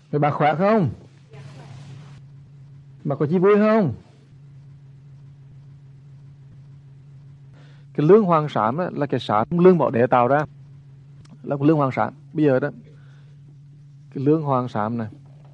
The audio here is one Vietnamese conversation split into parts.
Rồi bà khỏe không? Bà có chi vui không? Cái lương hoàng sản đó, là cái sản lương bảo đệ tạo ra, là cái lương hoàng sản. Bây giờ đó, cái lương hoàng sản này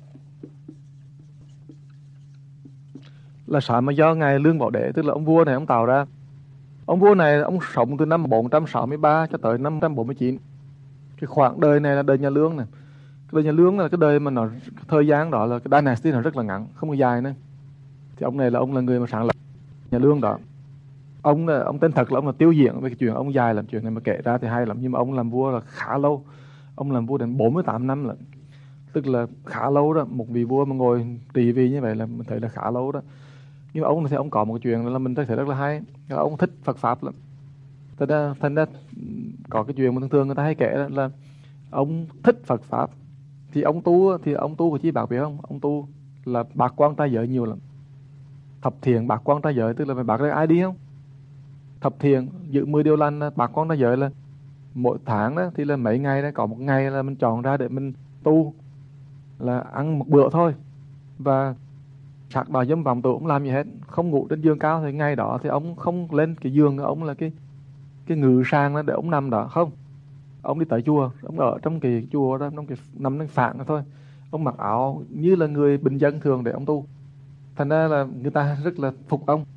là sản mà do ngài Lương Bảo Đế, tức là ông vua này ông tạo ra. Ông vua này ông sống từ năm 463 cho tới năm 549. Cái khoảng đời này là đời nhà Lương này. Cái đời nhà Lương là cái đời mà nó, thời gian đó là cái dynasty nó rất là ngắn, không có dài nữa. Thì ông này là ông là người mà sáng lập nhà Lương đó. Ông tên thật là ông là Tiêu Diễn. Về cái chuyện ông dài làm chuyện này mà kể ra thì hay lắm, nhưng mà ông làm vua là khá lâu. Ông làm vua đến 48 năm lận, tức là khá lâu đó. Một vị vua mà ngồi trị vì như vậy là mình thấy là khá lâu đó. Nhưng mà ông thì ông có một chuyện là mình thấy rất là hay, là ông thích Phật pháp lắm. Thành ra có cái chuyện mà thường thường người ta hay kể là ông thích Phật pháp thì ông tu của chi bác biết không? Ông tu là bạc quan trai giới nhiều lắm. Thập thiện bạc quan trai giới, tức là phải bạc được ai đi không? Thập thiện giữ 10 điều lành, bạc quan trai giới là mỗi tháng đó thì là mấy ngày đó, có một ngày là mình chọn ra để mình tu, là ăn một bữa thôi. Và sắc đỏ dâm vọng tưởng không làm gì hết, không ngủ trên giường cao. Thì ngày đó thì ông không lên cái giường, ông là cái ngự sàng đó để ông nằm đó, không. Ông đi tới chùa, ông ở trong cái chùa đó, trong cái nằm trên phạn đó thôi. Ông mặc áo như là người bình dân thường để ông tu. Thành ra là người ta rất là phục ông.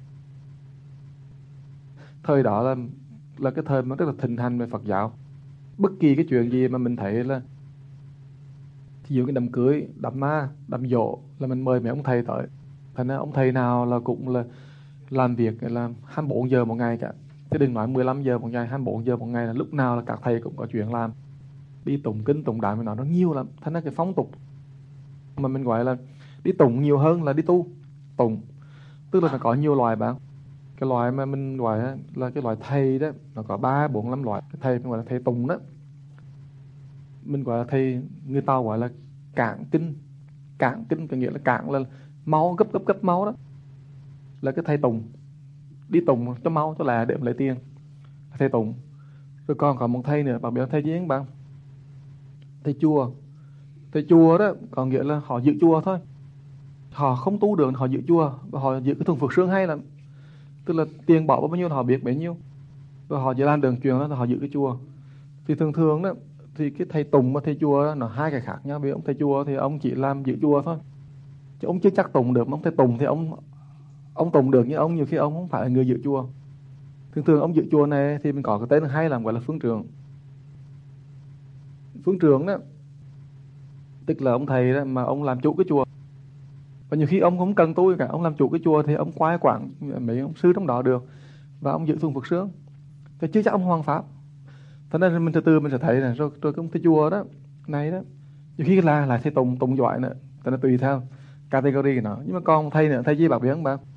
Thời đó là cái thời mà rất là thịnh hành về Phật giáo. Bất kỳ cái chuyện gì mà mình thấy là ví dụ cái đám cưới, đám ma, đám giỗ là mình mời mấy ông thầy tới. Thành ra ông thầy nào là cũng là làm việc là 24 giờ một ngày cả. Chứ đừng nói 15 giờ một ngày, 24 giờ một ngày, là lúc nào là các thầy cũng có chuyện làm. Đi tụng kinh, tụng đạo, nó nhiều lắm. Thành ra cái phong tục mà mình gọi là đi tụng nhiều hơn là đi tu. Tụng tức là nó có nhiều loại bạn. Cái loại mà mình gọi là cái loại thầy đó, nó có 3, 4, 5 loại. Cái thầy mình gọi là thầy tụng đó, mình gọi là thầy, người ta gọi là cạn kinh. Cạn kinh có nghĩa là cạn là máu, gấp máu đó, là cái thầy tụng. Đi tụng cho máu cho là để lấy tiền, thầy tụng. Rồi còn có một thầy nữa, bạn biết thầy gì không bạn? Thầy chùa. Thầy chùa đó có nghĩa là họ giữ chùa thôi, họ không tu được, họ giữ chùa và họ giữ cái thùng Phật sướng hay lắm. Tức là tiền bỏ bao nhiêu là họ biết bấy nhiêu, và họ chỉ làm đường truyền đó là họ giữ cái chùa. Thì thường thường đó thì cái thầy tùng và thầy chùa đó, nó hai cái khác nhau. Vì ông thầy chùa thì ông chỉ làm giữ chùa thôi, chứ ông chưa chắc tùng được. Mà ông thầy tùng thì ông tùng được, nhưng ông nhiều khi ông không phải là người giữ chùa. Thường thường ông giữ chùa này thì mình có cái tên hay là gọi là phương trưởng. Phương trưởng đó tức là ông thầy đó mà ông làm chủ cái chùa. Và nhiều khi ông không cần tôi cả, ông làm chủ cái chùa thì ông quay quản mấy ông sư trong đó được, và ông giữ thùng Phật sướng. Thì chứ chắc ông hoằng pháp. Thế nên mình từ từ mình sẽ thấy này, rồi ông thầy chùa đó này đó nhiều khi là lại thầy tùng giỏi nữa. Thế nên tùy theo category nó. Nhưng mà còn thầy nữa, thầy gì bác biết không bạn?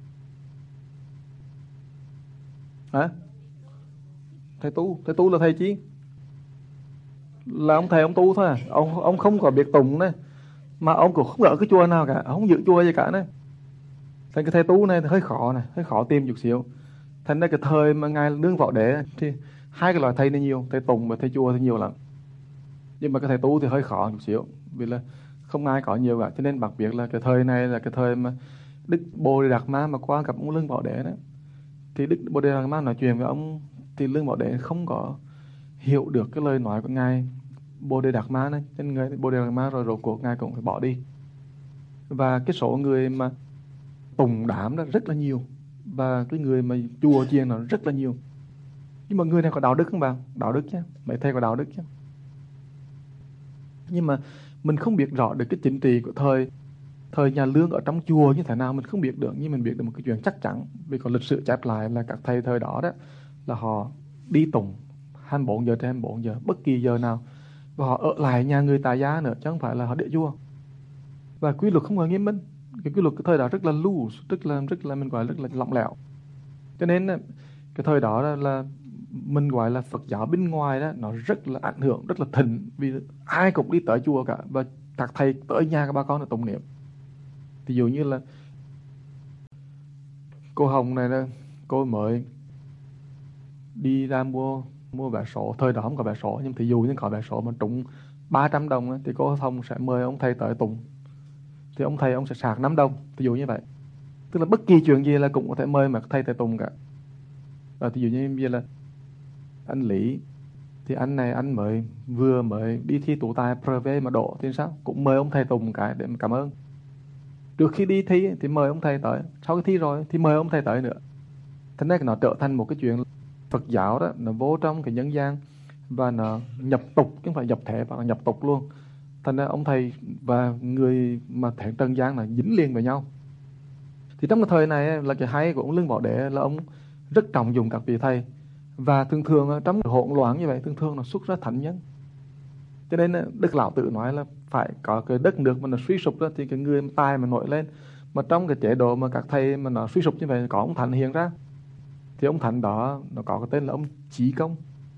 Hả? Thầy tu là thầy chi? Là ông thầy ông tu thôi à. Ông không có biết tùng đấy, mà ông cũng không ở cái chùa nào cả, ông không giữ chùa gì cả đấy. Thành cái thầy tu này thì hơi khó tìm chút xíu. Thành ra cái thời mà ngài Lương Võ Đế thì hai cái loại thầy này nhiều, thầy tùng và thầy chùa thì nhiều lắm. Nhưng mà cái thầy tu thì hơi khó chút xíu, vì là không ai có nhiều cả. Cho nên đặc biệt là cái thời này là cái thời mà Đức Bồ Đề Đạt Ma mà qua gặp ông Lương Võ Đế đó, thì Đức Bồ Đề Đạt Ma nói chuyện với ông, thì Lương Võ Đế không có hiểu được cái lời nói của ngài Bồ Đề Đạt Ma này. Nên người Bồ Đề Đạt Ma rồi rốt cuộc ngài cũng phải bỏ đi. Và cái số người mà tùng đám đó rất là nhiều, và cái người mà chùa chiền nó rất là nhiều. Nhưng mà người này có đạo đức không bạn? Đạo đức chứ, mấy thầy có đạo đức chứ. Nhưng mà mình không biết rõ được cái chính trị của thời nhà Lương ở trong chùa như thế nào, mình không biết được. Nhưng mình biết được một cái chuyện chắc chắn, vì có lịch sử chép lại là các thầy thời đó đó là họ đi tùng 24 giờ trên 24 giờ, bất kỳ giờ nào. Và họ ở lại nhà người tại gia nữa, chứ không phải là họ để chùa. Và quy luật không có nghiêm minh. Cái quy luật cái thời đó rất là loose, rất là mình gọi rất là lỏng lẻo. Cho nên cái thời đó là mình gọi là Phật giáo bên ngoài đó, nó rất là ảnh hưởng, rất là thịnh. Vì ai cũng đi tới chùa cả, và các thầy tới nhà các bà con là tụng niệm. Ví dụ như là cô Hồng này nè, cô mới đi ra mua vé số. Thời đó không có vé số, nhưng ví dụ như có vé số mà trúng 300 đồng thì cô Hồng sẽ mời ông thầy tới tụng. thì ông thầy ông sẽ sạc 5 đồng, ví dụ như vậy. Tức là bất kỳ chuyện gì là cũng có thể mời mà thầy thầy Tùng cả. Và ví dụ như bây giờ là anh Lý, thì anh này anh vừa mới đi thi tú tài PRV mà đỗ thì sao, cũng mời ông thầy Tùng cái để mà cảm ơn. Trước khi đi thi thì mời ông thầy tới, sau khi thi rồi thì mời ông thầy tới nữa. Thế nên nó trở thành một cái chuyện Phật giáo đó, nó vô trong cái nhân gian và nó nhập tục, chứ không phải nhập thể và nhập tục luôn. Thành ra ông thầy và người mà thể trần gian là dính liền với nhau. Thì trong cái thời này là cái hay của ông Lương Bảo Đế là ông rất trọng dụng các vị thầy, và thường thường trong hỗn loạn như vậy thường thường nó xuất ra thánh nhân. Cho nên Đức Lão Tử nói là phải có cái đất nước mà nó suy sụp đó thì cái người tài mà nổi lên. Mà trong cái chế độ mà các thầy mà nó suy sụp như vậy có ông thánh hiện ra, thì ông thánh đó nó có cái tên là ông Chí Công.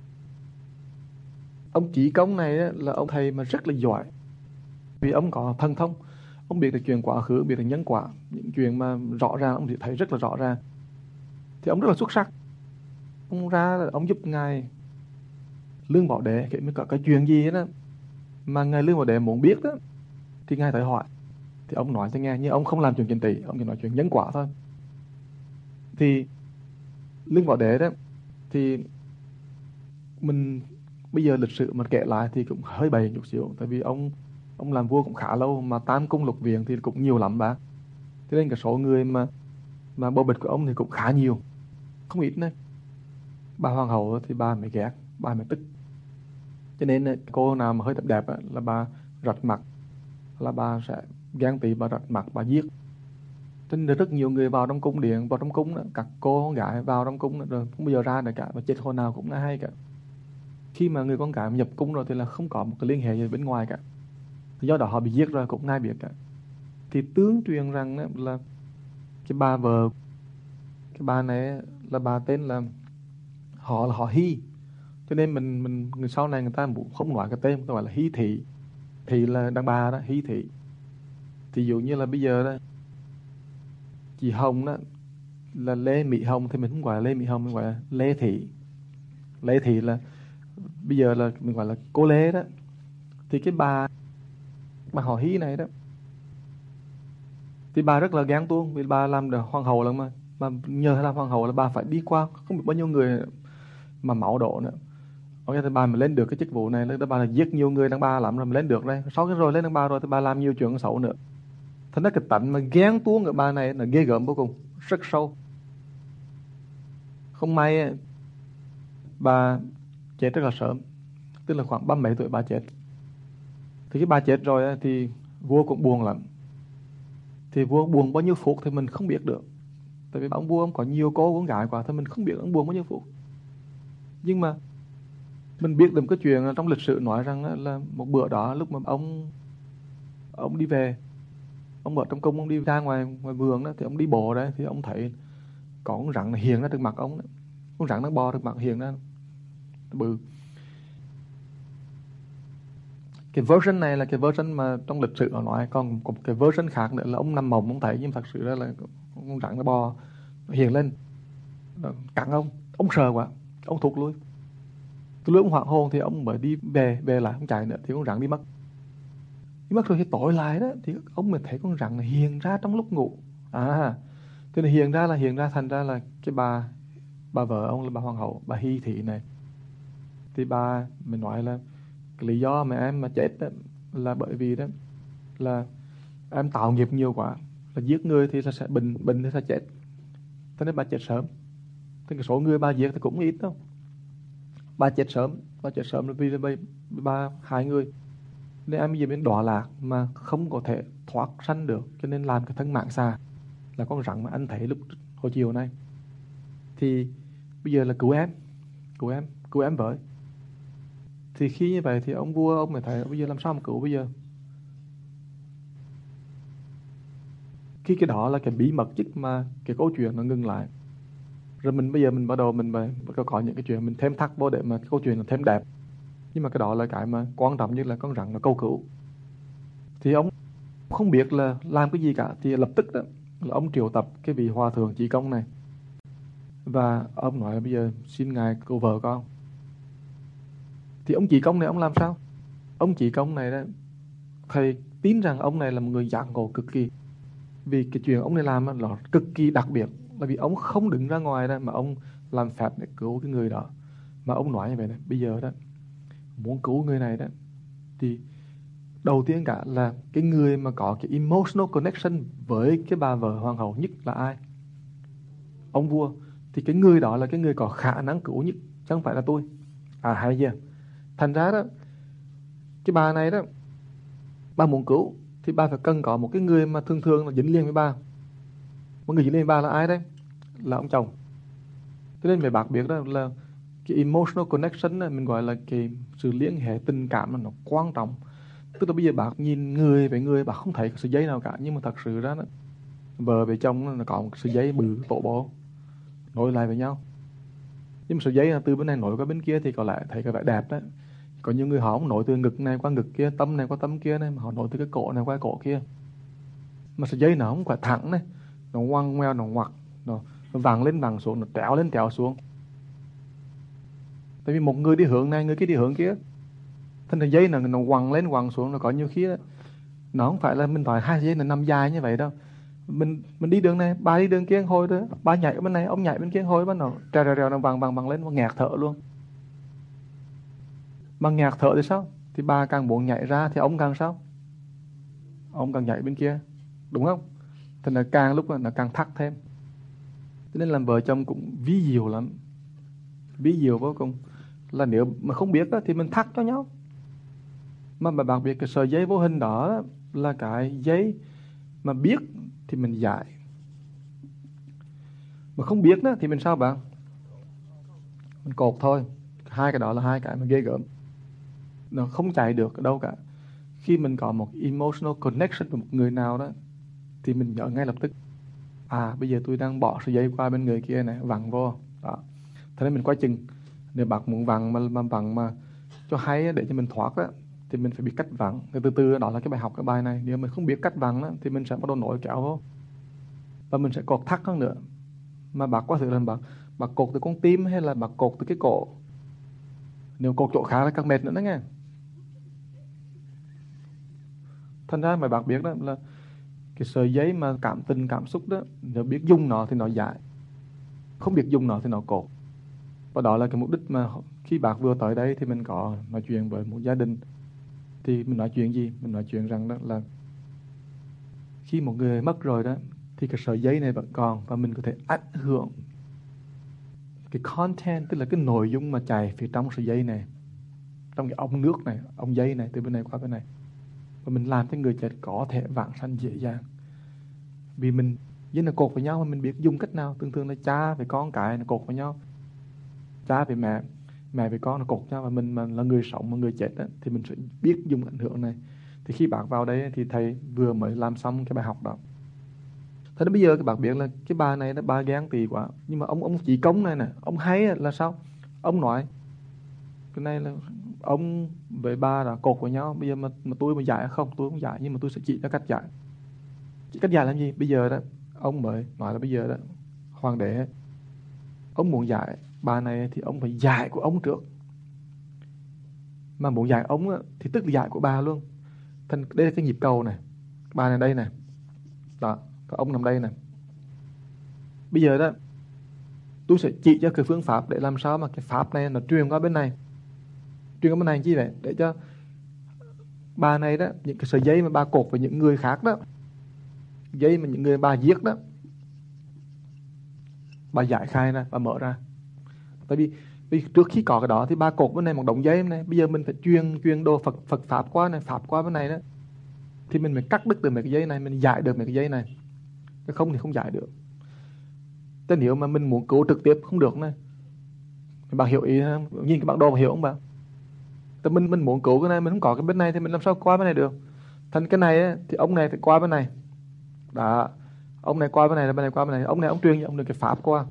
Ông Chí Công này là ông thầy mà rất là giỏi, vì ông có thần thông, ông biết được chuyện quá khứ, biết được nhân quả, những chuyện mà rõ ràng ông thì thấy rất là rõ ràng. Thì ông rất là xuất sắc. Ông ra ông giúp ngài Lương Bảo Đế khi mới có cái chuyện gì đó mà ngài Lương Bảo Đế muốn biết đó, thì ngài tới hỏi, thì ông nói cho nghe, nhưng ông không làm chuyện chính trị, ông chỉ nói chuyện nhân quả thôi. Thì Lương Bảo Đế đó, thì mình bây giờ lịch sử mà kể lại thì cũng hơi bày chút xíu, tại vì ông làm vua cũng khá lâu, mà tam cung lục viện thì cũng nhiều lắm bác. Cho nên cái số người mà bầu bịch của ông thì cũng khá nhiều, không ít nữa. Bà hoàng hậu thì bà mới ghét, bà mới tức. Cho nên cô nào mà hơi đẹp đẹp là bà rạch mặt, là bà sẽ ghen tị, bà rạch mặt, bà giết. Cho nên rất nhiều người vào trong cung điện, vào trong cung đó, các cô con gái vào trong cung đó, rồi không bao giờ ra được cả, và chết hồi nào cũng là hay cả. Khi mà người con gái nhập cung rồi thì là không có một cái liên hệ gì bên ngoài cả, thì do đó họ bị giết rồi cũng ai biết cả. Thì tương truyền rằng là cái bà vợ, cái bà này là bà tên là họ Hy. Cho nên mình người sau này người ta không nói cái tên, người ta gọi là Hy Thị. Thị là đàn bà đó, Hy Thị. Thì ví dụ như là bây giờ đó, chị Hồng đó là Lê Mỹ Hồng, thì mình không gọi là Lê Mỹ Hồng, mình gọi là Lê Thị. Lê Thị là bây giờ là mình gọi là cô Lê đó. Thì cái bà họ Hy này đó, thì bà rất là ghen tuông, vì bà làm được hoàng hậu lắm mà nhờ làm hoàng hậu là bà phải đi qua không biết bao nhiêu người mà máu đổ nữa. Ok, thì bà mà lên được cái chức vụ này, bà là giết nhiều người đàn bà lắm rồi mà lên được đây. Sau cái rồi lên đàn bà rồi thì bà làm nhiều chuyện xấu nữa. Thế nên cái tánh mà ghen tuông của bà này là ghê gớm vô cùng, rất sâu. Không may bà chết rất là sớm, tức là khoảng 37 tuổi bà chết. Thì cái bà chết rồi thì vua cũng buồn lắm. Thì vua buồn bao nhiêu phút thì mình không biết được, tại vì ông vua ông có nhiều cô con gái quá, thì mình không biết ông buồn bao nhiêu phút. Nhưng mà mình biết được một cái chuyện trong lịch sử nói rằng là một bữa đó lúc mà ông đi về, ông ở trong cung, ông đi ra ngoài vườn đó, thì ông đi bộ đấy, thì ông thấy có con rắn hiện ra trước mặt ông đấy. Con rắn nó bò trước mặt hiện ra bự. Cái version này là cái version mà trong lịch sử họ nói, còn một cái version khác nữa là ông nằm mộng ông thấy, nhưng thật sự ra là con rắn nó bò nó hiện lên cắn ông sợ quá, ông thụt lui. Từ lúc ông hoảng hồn thì ông mới đi về lại, không chạy nữa, thì con rắn đi mất rồi. Thì tối lại đó thì ông mới thấy con rắn này hiện ra trong lúc ngủ. Thì này hiện ra thành ra là cái bà vợ ông là bà hoàng hậu, bà Hy Thị này. Thì bà mới nói là cái lý do mà em mà chết đó là bởi vì đó là em tạo nghiệp nhiều quá, là giết người thì sẽ bệnh thì sẽ chết, cho nên bà chết sớm. Thì cái số người bà giết thì cũng ít đâu. Bà chết sớm là vì bà hại người, nên em bây giờ bên đọa lạc mà không có thể thoát sanh được, cho nên làm cái thân mạng xà là con rắn mà anh thấy lúc hồi chiều nay. Thì bây giờ là cứu em với. Thì khi như vậy thì ông vua ông mới thấy bây giờ làm sao mà cứu bây giờ. Khi cái đó là cái bí mật nhất mà cái câu chuyện nó ngừng lại. Rồi bây giờ mình bắt đầu mình có những cái chuyện mình thêm thắt vô để mà cái câu chuyện nó thêm đẹp. Nhưng mà cái đó là cái mà quan trọng nhất là con rắn nó cầu cứu. Thì ông không biết là làm cái gì cả, thì lập tức đó là ông triệu tập cái vị hòa thượng Chí Công này, và ông nói bây giờ xin ngài cứu vợ con. Thì ông Chí Công này ông làm sao? Ông Chí Công này đó, thầy tin rằng ông này là một người giác ngộ cực kỳ. Vì cái chuyện ông này làm là cực kỳ đặc biệt, là vì ông không đứng ra ngoài đó mà ông làm phép để cứu cái người đó. Mà ông nói như vậy này, bây giờ đó muốn cứu người này đó thì đầu tiên cả là cái người mà có cái emotional connection với cái bà vợ hoàng hậu nhất là ai? Ông vua. Thì cái người đó là cái người có khả năng cứu nhất, chứ không phải là tôi. Hay chưa? Thành ra đó, cái bà này đó, bà muốn cứu thì bà phải cần có một cái người mà thường thường là dính liền với bà. Một người dính liền với bà là ai đấy? Là ông chồng. Cho nên mấy bác biết đó là cái emotional connection này, mình gọi là cái sự liên hệ tình cảm nó quan trọng. Tức là bây giờ bác nhìn người với người, bác không thấy cái sợi dây nào cả, nhưng mà thật sự ra đó, vợ với chồng nó có một sợi dây bự tổ bố nối lại với nhau. Nhưng mà sợi dây là từ bên này nối qua bên kia thì có lẽ thấy cái vẻ đẹp đó. Có nhiều người họ không nối từ ngực này qua ngực kia, tâm này qua tâm kia này, mà họ nối từ cái cổ này qua cổ kia. Mà sợi dây nó không phải thẳng này, nó ngoằn ngoèo, nó ngoặt, nó vặn lên vặn xuống, nó tréo lên tréo xuống. Tại vì một người đi hướng này, người kia đi hướng kia, thành sợi dây nó quằn lên quằn xuống. Nó có nhiều khi đó, nó không phải là mình phải hai sợi dây nó nằm dài như vậy đâu. Mình đi đường này, bà đi đường kia hồi đó, bà nhảy ở bên này, ông nhảy bên kia hồi, bắt nó trèo trèo nó vặn lên, nó nghẹt thở luôn. Mà nghẹt thở thì sao? Thì bà càng muốn nhảy ra thì ông càng sao? Ông càng nhảy bên kia, đúng không? Thì nó càng lúc nó càng thắt thêm. Cho nên làm vợ chồng cũng ví diệu lắm, ví diệu vô cùng. Là nếu mà không biết đó, thì mình thắt cho nhau. Mà đặc biệt cái sợi dây vô hình đó là cái dây mà biết thì mình giải, mà không biết đó thì mình sao bạn? Mình cột thôi. Hai cái đó là hai cái mà ghê gớm, nó không chạy được ở đâu cả. Khi mình có một emotional connection với một người nào đó thì mình nhớ ngay lập tức, bây giờ tôi đang bỏ sợi dây qua bên người kia này, vặn vô đó. Thế nên mình coi chừng, nếu bạn muốn vặn mà vặn mà cho hay để cho mình thoát đó, thì mình phải biết cách vặn. Từ từ đó là cái bài học, cái bài này. Nếu mình không biết cách vặn đó, thì mình sẽ bắt đầu nổi kéo vô, và mình sẽ cột thắt hơn nữa. Mà bác có thử là bác cột từ con tim hay là bác cột từ cái cổ? Nếu cột chỗ khác là càng mệt nữa đó nghe. Thành ra mà bác biết đó là cái sợi dây mà cảm tình, cảm xúc đó, nếu biết dùng nó thì nó giải, không biết dùng nó thì nó cột. Và đó là cái mục đích mà khi bác vừa tới đây thì mình có nói chuyện với một gia đình. Thì mình nói chuyện gì? Mình nói chuyện rằng đó là khi một người mất rồi đó, thì cái sợi dây này vẫn còn, và mình có thể ảnh hưởng cái content, tức là cái nội dung mà chảy phía trong sợi dây này, trong cái ống nước này, ống dây này, từ bên này qua bên này. Và mình làm cho người chết có thể vãng sanh dễ dàng. Vì mình với nó cột với nhau mà mình biết dùng cách nào. Thường thường là cha với con cái nó cột với nhau, cha với mẹ, mẹ với con nó cột nhau. Và mình mà là người sống mà người chết đó, thì mình sẽ biết dùng ảnh hưởng này. Thì khi bác vào đây thì thầy vừa mới làm xong cái bài học đó. Thế đến bây giờ các bạn biết là cái bà này, bà ghen tị quá. Nhưng mà ông chỉ công này nè, ông hay là sao? Ông nói cái này là ông với bà đã cột với nhau. Bây giờ mà tôi mà giải không, tôi không giải, nhưng mà tôi sẽ chỉ cho cách giải. Chỉ cách giải làm gì? Bây giờ đó, ông mới nói là bây giờ đó, hoàng đế, ông muốn giải bà này thì ông phải giải của ông trước. Mà muốn giải ông á, thì tức là giải của bà luôn. Thành đây là cái nhịp cầu này, bà này đây này, đó, còn ông nằm đây này. Bây giờ đó, tôi sẽ chỉ cho cái phương pháp để làm sao mà cái pháp này nó truyền qua bên này. Truyền qua bên này chi vậy? Để cho bà này đó, những cái sợi dây mà bà cột với những người khác đó, dây mà những người bà giết đó, bà giải khai ra, bà mở ra. Tại vì trước khi có cái đó thì bà cột bên này một đống dây này. Bây giờ mình phải truyền đồ Phật pháp qua này, pháp qua bên này đó, thì mình phải cắt đứt được mấy cái dây này, mình giải được mấy cái dây này. Cái không thì không giải được. Thế nếu mà mình muốn cứu trực tiếp không được này, bạn hiểu ý không? Nhìn cái bản đồ mà hiểu không bạn? Tại mình muốn cứu cái này, mình không có cái bên này thì mình làm sao qua bên này được? Thành cái này ấy, thì ông này phải qua bên này. Đó, ông này qua bên này, bên này qua bên này. Ông này ông truyền cái pháp qua.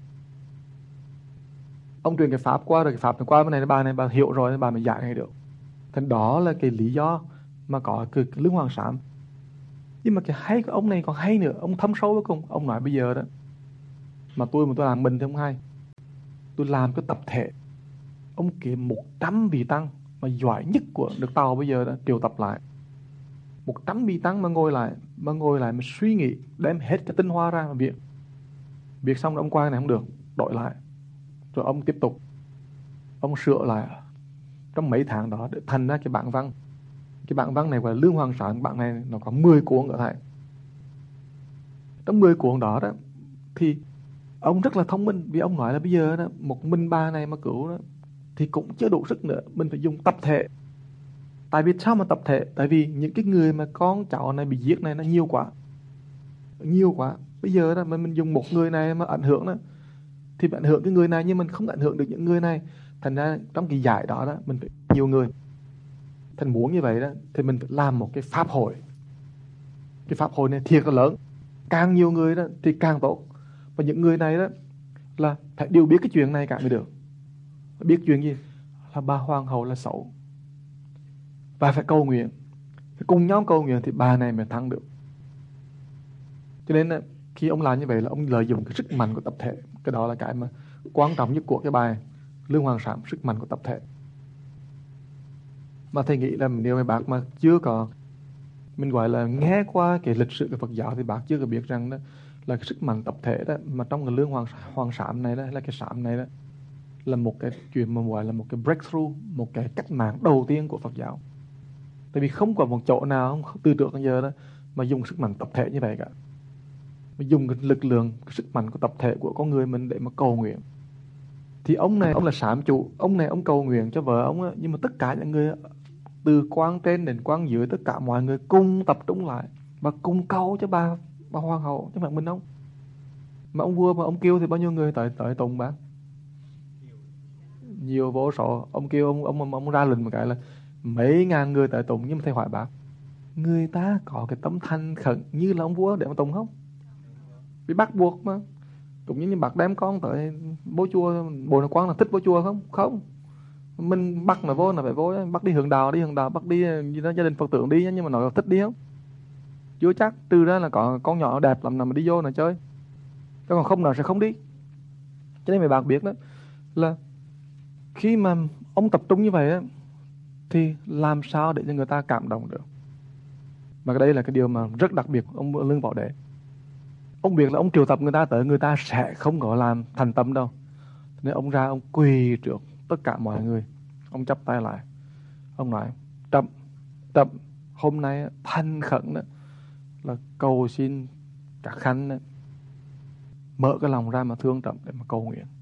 Ông truyền cái pháp qua, rồi cái pháp này qua bên này, bà này bà hiểu rồi, bà mới giải ngay được. Thành đó là cái lý do mà có cái lưng hoàng sám. Nhưng mà cái hay của ông này còn hay nữa, ông thâm sâu với cùng. Ông nói bây giờ đó, mà tôi làm mình thì không hay, tôi làm cái tập thể. Ông kiếm 100 vị tăng mà giỏi nhất của nước Tàu bây giờ đó, triệu tập lại. 100 bi tăng mà ngồi lại mà suy nghĩ, đem hết cái tinh hoa ra mà viết xong rồi ông qua cái này không được, đổi lại, rồi ông tiếp tục, ông sửa lại trong mấy tháng đó để thành ra cái bản văn. Cái bản văn này gọi là Lương Hoàng Sám. Bản này nó có 10 cuốn ở thầy. Trong 10 cuốn đó thì ông rất là thông minh, vì ông nói là bây giờ đó, một mình bà này mà cứu đó, thì cũng chưa đủ sức nữa, mình phải dùng tập thể. Tại vì sao mà tập thể? Tại vì những cái người mà con cháu này bị giết này nó nhiều quá. Bây giờ đó mình dùng một người này mà ảnh hưởng đó, thì ảnh hưởng cái người này nhưng mình không ảnh hưởng được những người này. Thành ra trong cái giải đó mình phải nhiều người. Thành muốn như vậy đó thì mình phải làm một cái pháp hội. Cái pháp hội này thiệt là lớn, càng nhiều người đó thì càng tốt. Và những người này đó là phải đều biết cái chuyện này cả mới được. Biết chuyện gì? Là bà hoàng hậu là xấu, và phải cầu nguyện, phải cùng nhau cầu nguyện thì bà này mới thắng được. Cho nên khi ông làm như vậy là ông lợi dụng cái sức mạnh của tập thể. Cái đó là cái mà quan trọng nhất của cái bài Lương Hoàng Sám, sức mạnh của tập thể. Mà thầy nghĩ là nếu mà bác mà chưa có, mình gọi là nghe qua cái lịch sử của Phật giáo, thì bác chưa có biết rằng đó là cái sức mạnh tập thể đó, mà trong cái Lương Hoàng Sám này đó, là cái sám này đó, là một cái chuyện mà gọi là một cái breakthrough, một cái cách mạng đầu tiên của Phật giáo. Tại vì không có một chỗ nào từ trước đến giờ đó mà dùng sức mạnh tập thể như vậy cả. Mà dùng cái lực lượng, cái sức mạnh của tập thể của con người mình để mà cầu nguyện. Thì ông này, ông là sám chủ, ông này ông cầu nguyện cho vợ ông á, nhưng mà tất cả những người từ quan trên đến quan dưới, tất cả mọi người cùng tập trung lại và cùng cầu cho bà hoàng hậu, chứ không phải mình ông. Mà ông vua mà ông kêu thì bao nhiêu người tới tùng bác? Nhiều vô số. Ông kêu ông ra lệnh một cái là mấy ngàn người tới tùng. Nhưng mà thầy hỏi bác, người ta có cái tấm thanh khẩn như là ông vua để mà tùng không? Bị bắt buộc mà. Cũng như bác đem con tới bố chùa, bồ nó quán là thích bố chùa không? Không. Mình bắt là vô là phải vô, bắt đi hướng đạo, bắt đi gì đó gia đình Phật tượng đi, nhưng mà nói là thích đi không? Chưa chắc, trừ ra là có con nhỏ đẹp lắm nào mà đi vô là chơi. Chứ còn không nào sẽ không đi. Cho nên mấy bạn biết đó là khi mà ông tập trung như vậy á, thì làm sao để cho người ta cảm động được. Mà cái đây là cái điều mà rất đặc biệt của ông Lương Bảo Đế. Ông biết là ông triệu tập người ta tới, người ta sẽ không có làm thành tâm đâu. Nên ông ra, ông quỳ trước tất cả mọi người, ông chắp tay lại, ông nói Trẫm hôm nay thành khẩn đó là cầu xin các khanh đó, mở cái lòng ra mà thương Trẫm để mà cầu nguyện.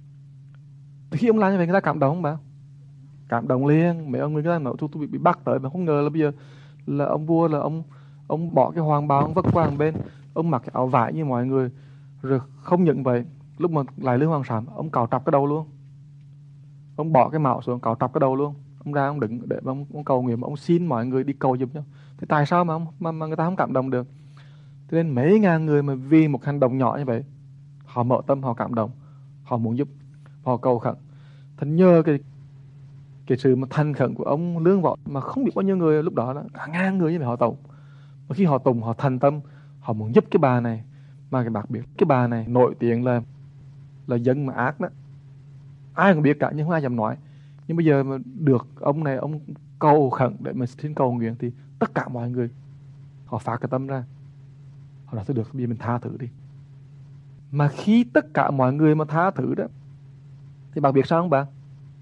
Thì khi ông làm như vậy, người ta cảm động không bà? Cảm động liền. Mấy ông người ta nói tôi bị bắt tới, mà không ngờ là bây giờ là ông vua là ông bỏ cái hoàng bào, ông vất qua một bên, ông mặc cái áo vải như mọi người. Rồi không những vậy, lúc mà lại Lương Hoàng Sám, ông cạo trọc cái đầu luôn. Ông bỏ cái mạo xuống, cạo trọc cái đầu luôn. Ông ra, ông đứng để mà ông cầu nguyện, ông xin mọi người đi cầu giùm cho. Thì tại sao mà người ta không cảm động được? Cho nên mấy ngàn người mà vì một hành động nhỏ như vậy, họ mở tâm, họ cảm động, họ muốn giúp, họ cầu khẩn. Thành nhờ cái sự mà thành khẩn của ông Lương Võ mà không biết bao nhiêu người lúc đó cả ngàn người như vậy họ tụng. Và khi họ tụng, họ thành tâm, họ muốn giúp cái bà này. Mà cái bác biết cái bà này nổi tiếng là dân mà ác đó, ai cũng biết cả nhưng không ai dám nói. Nhưng bây giờ mà được ông này ông cầu khẩn để mà xin cầu nguyện, thì tất cả mọi người họ phát cái tâm ra, họ nói thôi được, bây giờ mình tha thứ đi. Mà khi tất cả mọi người mà tha thứ đó, thì bạn biết sao không bạn?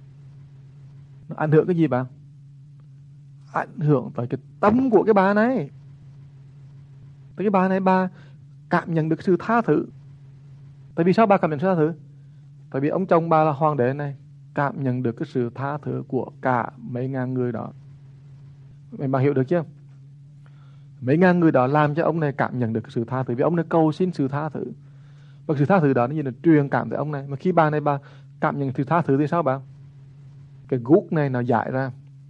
Nó ảnh hưởng cái gì bạn? Ảnh hưởng tới cái tâm của cái bà này. Tới cái bà này, bà cảm nhận được sự tha thứ. Tại vì sao bà cảm nhận sự tha thứ? Tại vì ông chồng bà là hoàng đế này, cảm nhận được cái sự tha thứ của cả mấy ngàn người đó. Bạn hiểu được chưa? Mấy ngàn người đó làm cho ông này cảm nhận được cái sự tha thứ, vì ông này cầu xin sự tha thứ. Và sự tha thứ đó nó như là truyền cảm tới ông này. Mà khi bà này bà cảm nhận sự tha thứ thì sao bạn? Cái gút này nó giải ra.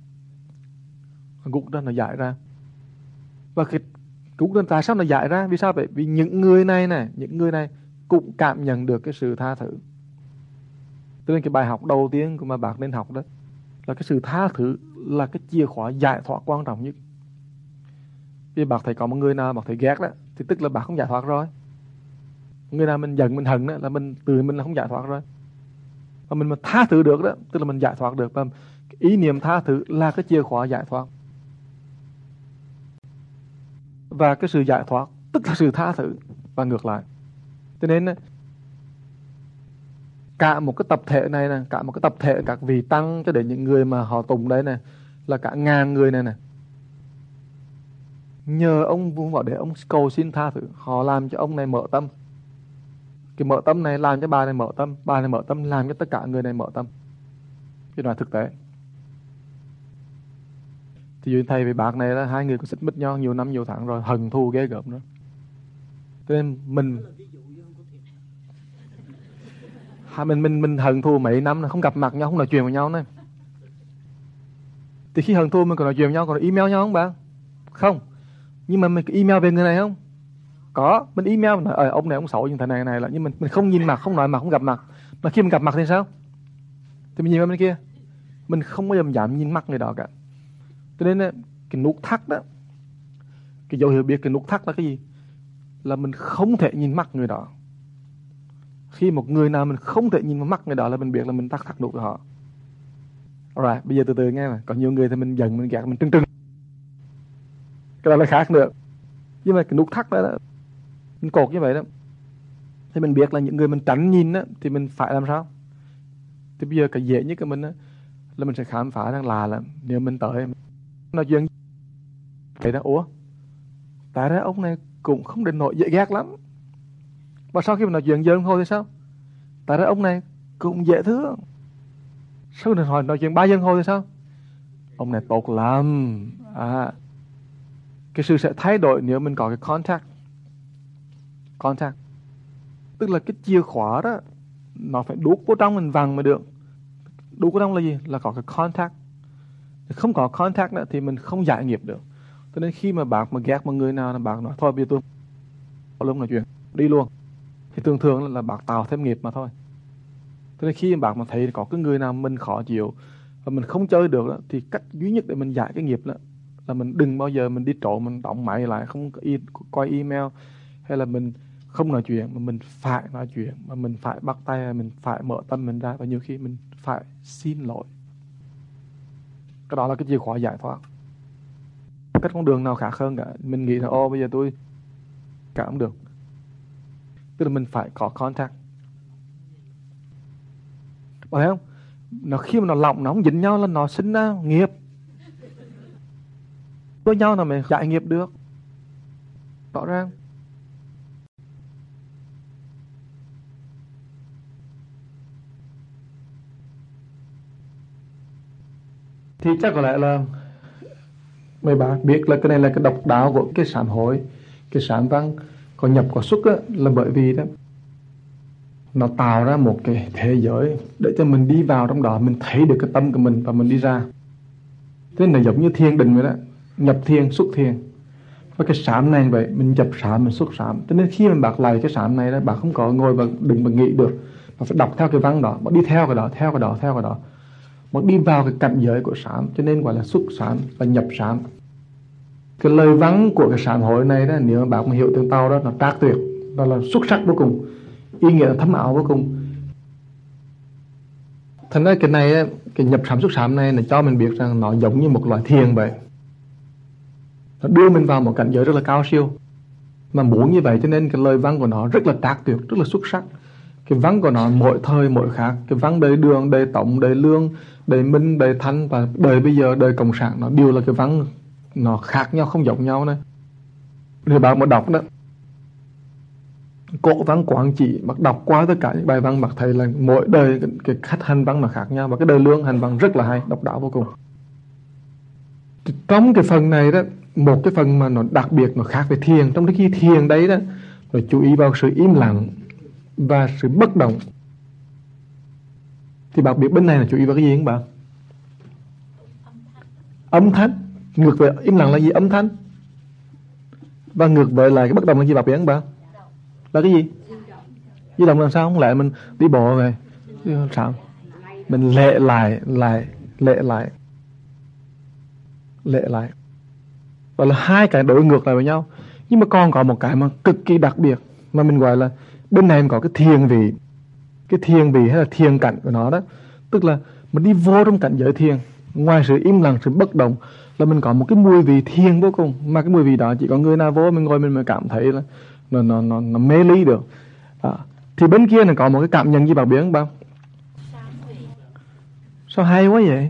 Cái gút đó nó giải ra. Và cái gút đó tại sao nó giải ra? Vì sao vậy? Vì những người này cũng cảm nhận được cái sự tha thứ. Cho nên cái bài học đầu tiên mà bác nên học đó là cái sự tha thứ là cái chìa khóa giải thoát quan trọng nhất. Vì bác thấy có một người nào bác thấy ghét đó, thì tức là bác không giải thoát rồi. Người nào mình giận, mình hận đó, là mình tự mình là không giải thoát rồi. Và mình mà tha thứ được đó, tức là mình giải thoát được. Và ý niệm tha thứ là cái chìa khóa giải thoát. và cái sự giải thoát tức là sự tha thứ và ngược lại. Cho nên cả một cái tập thể này nè, cả một cái tập thể các vị tăng cho đến những người mà họ tụng đấy này, là cả ngàn người này nè, nhờ ông Vua Bảo Đế ông cầu xin tha thứ, họ làm cho ông này mở tâm. Cái mở tâm này làm cho bà này mở tâm, bà này mở tâm làm cho tất cả người này mở tâm. Cái đó là thực tế. Thì dụ thầy với bác này là hai người có xích mích nhau nhiều năm nhiều tháng rồi, hận thù ghê gớm đó. Cho nên mình hận thù mấy năm không gặp mặt nhau, không nói chuyện với nhau này. Thì khi hận thù mình còn nói chuyện với nhau, còn email nhau không bạn? Không. Nhưng mà mình email về người này không? Có. Mình email mình nói ông này ông xấu như thế này là, nhưng mình không nhìn mặt, không nói mặt, không gặp mặt. Mà khi mình gặp mặt thì sao? Thì mình nhìn vào bên kia, mình không bao giờ dám nhìn mắt người đó cả. Cho nên cái nút thắt đó, cái dấu hiệu biết cái nút thắt là cái gì? Là mình không thể nhìn mắt người đó. Khi một người nào mình không thể nhìn vào mắt người đó là mình biết là mình tắt thắt nút của họ. Alright, bây giờ từ từ nghe mà. Có nhiều người thì mình giận, mình ghét, mình trừng. Cái đó là khác nữa. Nhưng mà cái nút thắt đó, mình cột như vậy đó, thì mình biết là những người mình tránh nhìn đó, thì mình phải làm sao? Thì bây giờ cái dễ nhất của mình đó, là mình sẽ khám phá rằng là nếu mình tới nói chuyện thấy đó, ủa tại ra ông này cũng không đến nỗi dễ ghét lắm. Và sau khi mình nói chuyện dần thôi thì sao? Tại ra ông này cũng dễ thương. Sau khi nói chuyện 3 dân thôi thì sao? Ông này tốt lắm. Cái sự sẽ thay đổi nếu mình có cái contact. Tức là cái chìa khóa đó nó phải đút vô trong mình vặn mới được. Đút vô trong là gì? Là có cái contact. Không có contact nữa thì mình không giải nghiệp được. Cho nên khi mà bác mà ghét một người nào là bác nói thôi bây giờ tôi không nói chuyện, đi luôn. Thì thường thường là bác tạo thêm nghiệp mà thôi. Cho nên khi bác mà thấy có cái người nào mình khó chịu và mình không chơi được đó, thì cách duy nhất để mình giải cái nghiệp đó là mình đừng bao giờ mình đi trộn, mình đóng máy lại, không coi email, hay là mình không nói chuyện, mà mình phải nói chuyện, mà mình phải bắt tay, mình phải mở tâm mình ra, và nhiều khi mình phải xin lỗi. Cái đó là cái chìa khóa giải thoát. Cách con đường nào khác hơn cả. Mình nghĩ là bây giờ tôi cả không được. Tức là mình phải có contact. Bạn thấy không? Khi mà nó lỏng, nó không dính nhau là nó sinh ra nghiệp. Với nhau là mình giải nghiệp được. Rõ ràng. Thì chắc có lẽ là mấy bạn biết là cái này là cái độc đáo của cái sám hối. Cái sám văn có nhập có xuất á, là bởi vì đó nó tạo ra một cái thế giới để cho mình đi vào trong đó, mình thấy được cái tâm của mình và mình đi ra. Thế là giống như thiền định vậy đó, nhập thiền xuất thiền. Và cái sám này vậy, mình nhập sám mình xuất sám. Cho nên khi mà bạn lại cái sám này đó, bạn không có ngồi và đừng mà nghĩ được, bạn phải đọc theo cái văn đó, bạn đi theo cái đó, bạn đi vào cái cảnh giới của sám. Cho nên gọi là xuất sám và nhập sám. Cái lời văn của cái sám hối này đó, nếu mà bạn mà hiểu tiếng Tàu đó, nó trác tuyệt, đó là xuất sắc vô cùng, ý nghĩa là thâm ảo vô cùng. Thành ra cái này, cái nhập sám xuất sám này là cho mình biết rằng nó giống như một loại thiền vậy. Nó đưa mình vào một cảnh giới rất là cao siêu. Mà muốn như vậy cho nên cái lời văn của nó rất là trác tuyệt, rất là xuất sắc. Cái văn của nó mỗi thời mỗi khác. Cái văn đời Đường, đời Tống, đời Lương, đời Minh, đời Thanh và đời bây giờ, đời Cộng sản, nó đều là cái văn nó khác nhau, không giống nhau nữa. Nếu bạn mà đọc đó, cổ văn Quảng Trị, bạn đọc qua tất cả những bài văn, bạn thấy là mỗi đời cái cách hành văn nó khác nhau. Và cái đời Lương hành văn rất là hay, độc đáo vô cùng. Trong cái phần này đó, một cái phần mà nó đặc biệt, nó khác về thiền. Trong khi thiền đấy đó, nó chú ý vào sự im lặng và sự bất động. Thì bạn biết bên này là chú ý vào cái gì không bạn? Âm thanh. Ngược về im lặng là gì? Âm thanh. Và ngược về lại cái bất động là gì bạn biết không bạn? Là cái gì? Di động làm sao? Không lẽ mình đi bộ về sao? Mình lệ lại. Và là hai cái đối ngược lại với nhau. Nhưng mà còn có một cái mà cực kỳ đặc biệt, mà mình gọi là bên này mình có cái thiền vị. Cái thiền vị hay là thiền cảnh của nó đó, tức là mình đi vô trong cảnh giới thiền. Ngoài sự im lặng, sự bất động là mình có một cái mùi vị thiền vô cùng, mà cái mùi vị đó chỉ có người nào vô mình ngồi mình mới cảm thấy là nó mê ly được. Thì bên kia nó có một cái cảm nhận gì bạn biết không bạn? Sao hay quá vậy?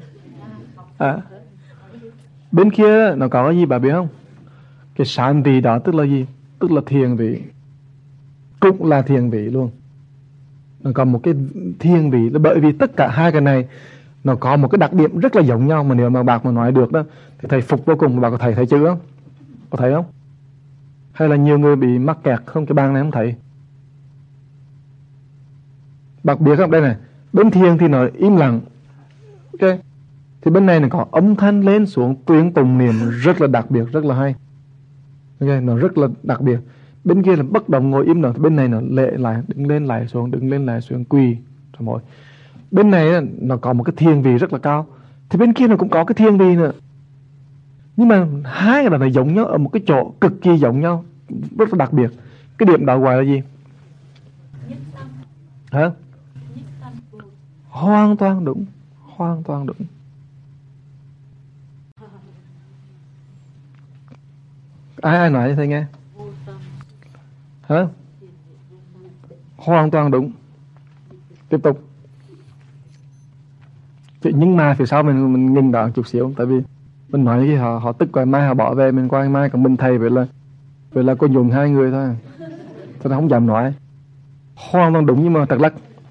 Bên kia nó có cái gì bạn biết không? Cái sản vị đó tức là gì? Tức là thiền vị. Cũng là thiền vị luôn. Nó có một cái thiền vị là bởi vì tất cả hai cái này nó có một cái đặc điểm rất là giống nhau, mà nếu mà bạn mà nói được đó thì thầy phục vô cùng. Bạn có thấy chữ không? Có thấy không? Hay là nhiều người bị mắc kẹt không? Cái bang này không thấy. Bạn biết không? Đây này, bên thiền thì nó im lặng, ok, thì bên này nó có âm thanh lên xuống, tuyên tụng niệm rất là đặc biệt, rất là hay, ok, nó rất là đặc biệt. Bên kia là bất động ngồi im lặng, bên này nó lệ lại, đứng lên lại xuống, đứng lên lại xuống, quỳ rồi mỗi. Bên này nó có một cái thiền vị rất là cao, thì bên kia nó cũng có cái thiền vị nữa. Nhưng mà hai cái đó là giống nhau ở một cái chỗ cực kỳ giống nhau, rất là đặc biệt. Cái điểm đó gọi là gì? Hả? Hoàn toàn đúng. Hoàn toàn đúng. Ai nói cho thầy nghe? Hả? Hoàn toàn đúng. Tiếp tục. Nhưng mà phía sau mình ngừng đó chút xíu, tại vì mình nói khi họ tức qua mai họ bỏ về, mình qua mai còn mình thầy vậy là cô dùng hai người thôi, tôi không dám nói. Hoàn toàn đúng, nhưng mà thật lắc.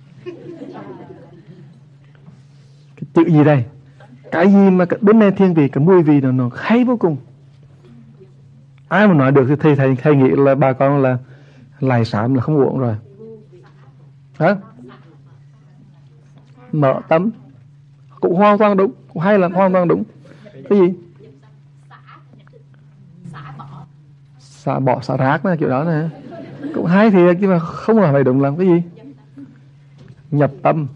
Cái chữ gì đây? Cái gì mà bên này thiên vị, cái mùi vị nó hay vô cùng. Ai mà nói được thì thầy nghĩ là bà con là lại sám là không uổng rồi. Hả? Mở tấm cũng hoàn toàn đúng, cũng hay là hoàn toàn đúng. Cái gì? Xả rác này, kiểu đó này cũng hay thiệt, nhưng mà không là phải đúng. Làm cái gì? Nhập tâm.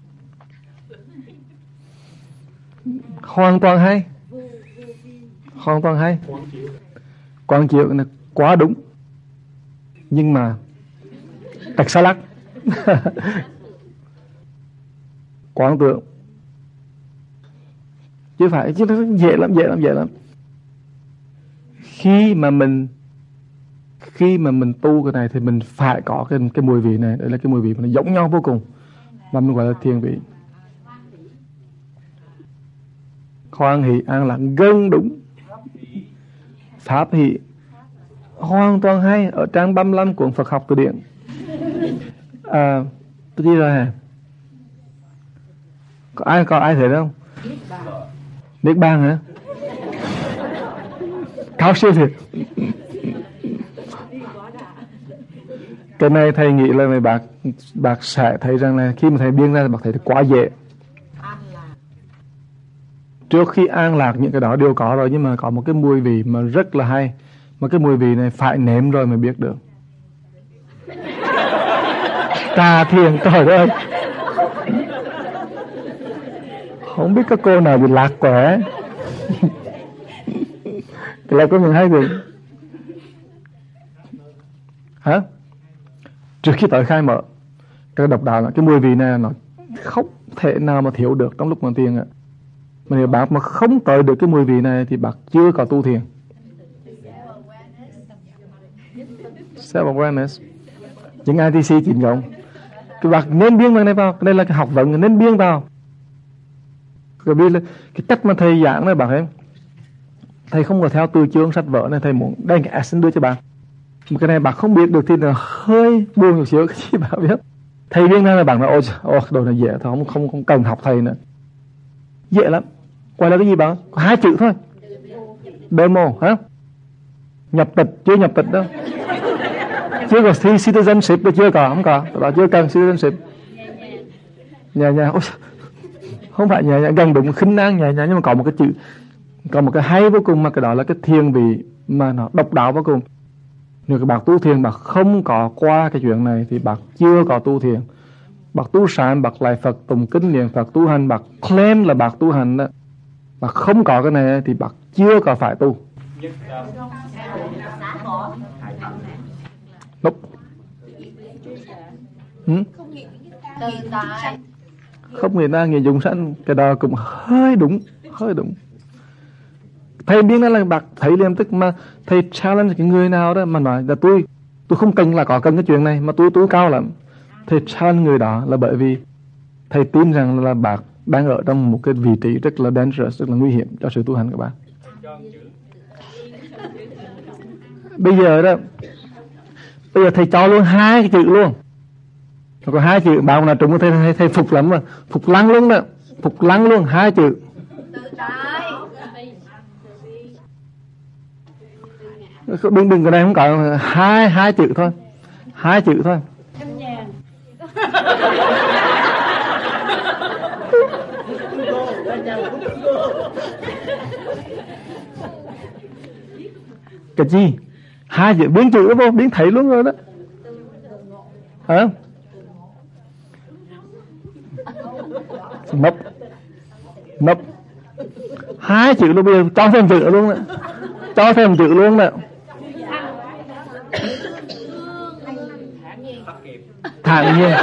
Hoàn toàn hay. Hoàn toàn hay. Quán chiếu là quá đúng, nhưng mà tạch xa lắc. Quán tưởng chứ phải, chứ nó dễ lắm. Khi mà mình tu cái này thì mình phải có cái mùi vị này. Đây là cái mùi vị mà nó giống nhau vô cùng, mà mình gọi là thiền vị. Hoan hỷ an lạc gần đúng. Pháp hỷ hoàn toàn hay. Ở trang 35 của Phật học từ điển. Tôi đi rồi hả? Có ai thấy không? Niết bàn hả? Cao siêu thiệt. Cái này thầy nghĩ là mấy bác sẽ thấy rằng là khi mà thầy biên ra thì bác thấy quá dễ. Trước khi an lạc những cái đó đều có rồi, nhưng mà có một cái mùi vị mà rất là hay, mà cái mùi vị này phải nếm rồi mới biết được. Trà thiền, trời ơi, không biết các cô nào bị lạc quẻ. Cái này có mình hay gì? Hả? Trước khi tới khai mở cái độc đạo, cái mùi vị này nó không thể nào mà thiếu được trong lúc mà thiền ạ. Mà nếu bác mà không tới được cái mùi vị này thì bác chưa có tu thiền. Self-awareness. Những ITC chính cộng, cái bác nên biên bằng này vào. Đây là cái học vấn nên biên vào. Bởi vì là cái cách mà thầy giảng này bác thấy, thầy không có theo từ chương sách vở này, thầy muốn đây cái action đưa cho bạn. Mà cái này bác không biết được thì là hơi buồn một xíu. Cái gì bác biết. Thầy biên ra là bác nói ôi đồ này dễ thôi, không cần học thầy nữa. Dễ lắm. Quay là cái gì bạn? Có 2 chữ thôi. Demo hả? Nhập tịch, chưa nhập tịch đâu. Chưa có thi citizenship đâu, chưa có, không có. Đó chưa cần citizenship. Nhà không phải nhà gần đúng khinh năng nhà, nhưng mà có một cái chữ, có một cái hay vô cùng, mà cái đó là cái thiền vị mà nó độc đáo vô cùng. Nếu các bạn tu thiền mà không có qua cái chuyện này thì bạn chưa có tu thiền. Bạn tu sám, bạn lại Phật, tụng kinh niệm Phật, tu hành, bạn claim là bạn tu hành đó, bạn không có cái này thì bạn chưa có phải tu. Không người ta người dùng sẵn, cái đó cũng hơi đúng, hơi đúng. Thầy biết đó là bác thấy liền tức mà thầy challenge cái người nào đó mà nói là tôi không cần là có cần cái chuyện này mà tôi cao lắm. Thầy challenge người đó là bởi vì thầy tin rằng là bác đang ở trong một cái vị trí rất là dangerous, rất là nguy hiểm cho sự tu hành của bạn. Bây giờ thầy cho luôn 2 cái chữ luôn. Có 2 chữ bảo là trùng thầy phục lắm mà, phục lăng luôn đó, phục lăng luôn 2 chữ. Đừng cái này không có 2 chữ thôi, 2 chữ thôi. Cái gì? 2 chữ biến chữ vô, biến thấy luôn rồi đó. Hả? Nấp 2 chữ luôn, bây giờ cho thêm chữ luôn đó. Cho thêm chữ luôn đó. Thản nhiên.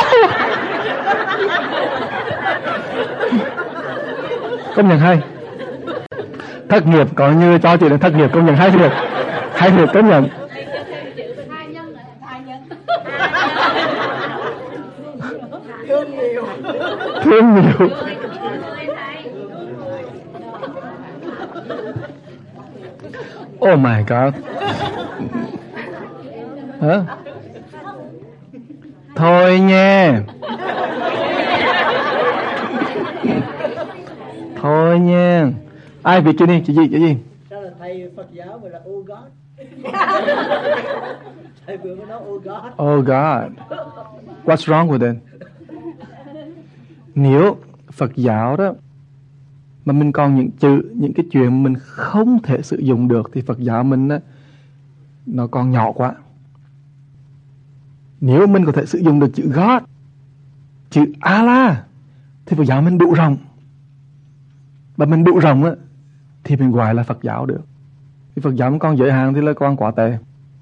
Công nhận hay. Thất nghiệp có như cho chị là thất nghiệp, công nhận hay thiệt. Hay thiệt, công nhận. Thương nhiều. Oh my God. Hả? Thôi nha. Thôi nha. Ai việc kia đi, chị gì? Sao là thầy Phật giáo gọi là Oh God? Thầy vừa mới nói Oh God. Oh God. What's wrong with it? Nếu Phật giáo đó mà mình còn những chữ, những cái chuyện mình không thể sử dụng được thì Phật giáo mình đó, nó còn nhỏ quá. Nếu mình có thể sử dụng được chữ God, chữ Allah thì Phật giáo mình đủ rộng. Và mình đủ rộng á thì mình gọi là Phật giáo được. Thì Phật giáo mình còn giới hạn thì là còn quá tệ.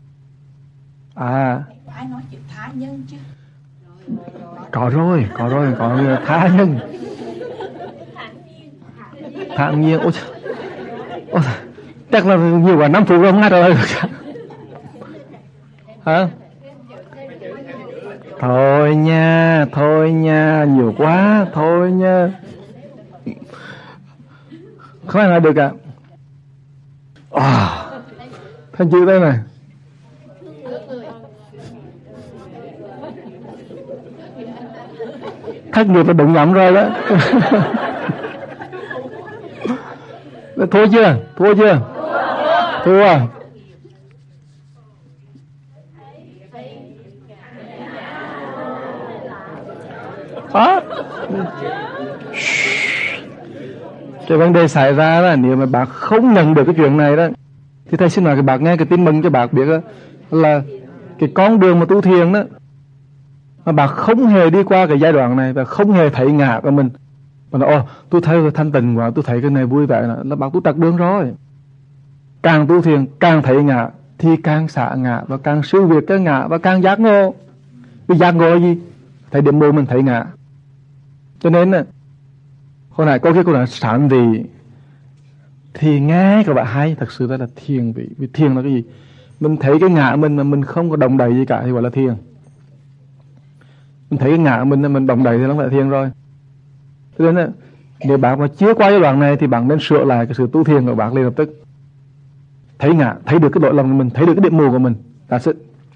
Ai nói chữ tha nhân chứ? Có rồi, có tha nhân. Thản nhiên. Ôi, chắc là nhiều quả 5 phút rồi không nghe rồi. Hả? Thôi nha, nhiều quá, thôi nha. Không ai nói được à? Thành chữ đây này. Thất nghiệp là đụng nhầm rồi đó. Thua chưa? Thua à? Cái vấn đề xảy ra là nếu mà bác không nhận được cái chuyện này đó thì thầy xin nói cái bác nghe cái tin mừng cho bác biết đó, là cái con đường mà tu thiền đó mà bác không hề đi qua cái giai đoạn này và không hề thấy ngã của mình mà nói tôi thấy thanh tịnh quá, tôi thấy cái này vui vẻ là bác tu trật đường rồi. Càng tu thiền càng thấy ngã thì càng xả ngã và càng siêu việt cái ngã và càng giác ngộ. Vì giác ngộ là gì? Thấy điểm mù mình thấy ngã. Cho nên hồi nãy có cái cô nói sản vị thì nghe các bạn hay, thật sự là thiền vị. Vì thiền là cái gì? Mình thấy cái ngã mình mà mình không có động đậy gì cả thì gọi là thiền. Mình thấy cái ngã mình động đậy thì nó không phải thiền rồi. Cho nên nếu bạn mà chưa qua giai đoạn này thì bạn nên sửa lại cái sự tu thiền của bạn liền lập tức. Thấy ngã, thấy được cái lỗi lầm của mình, thấy được cái điểm mù của mình. That's it.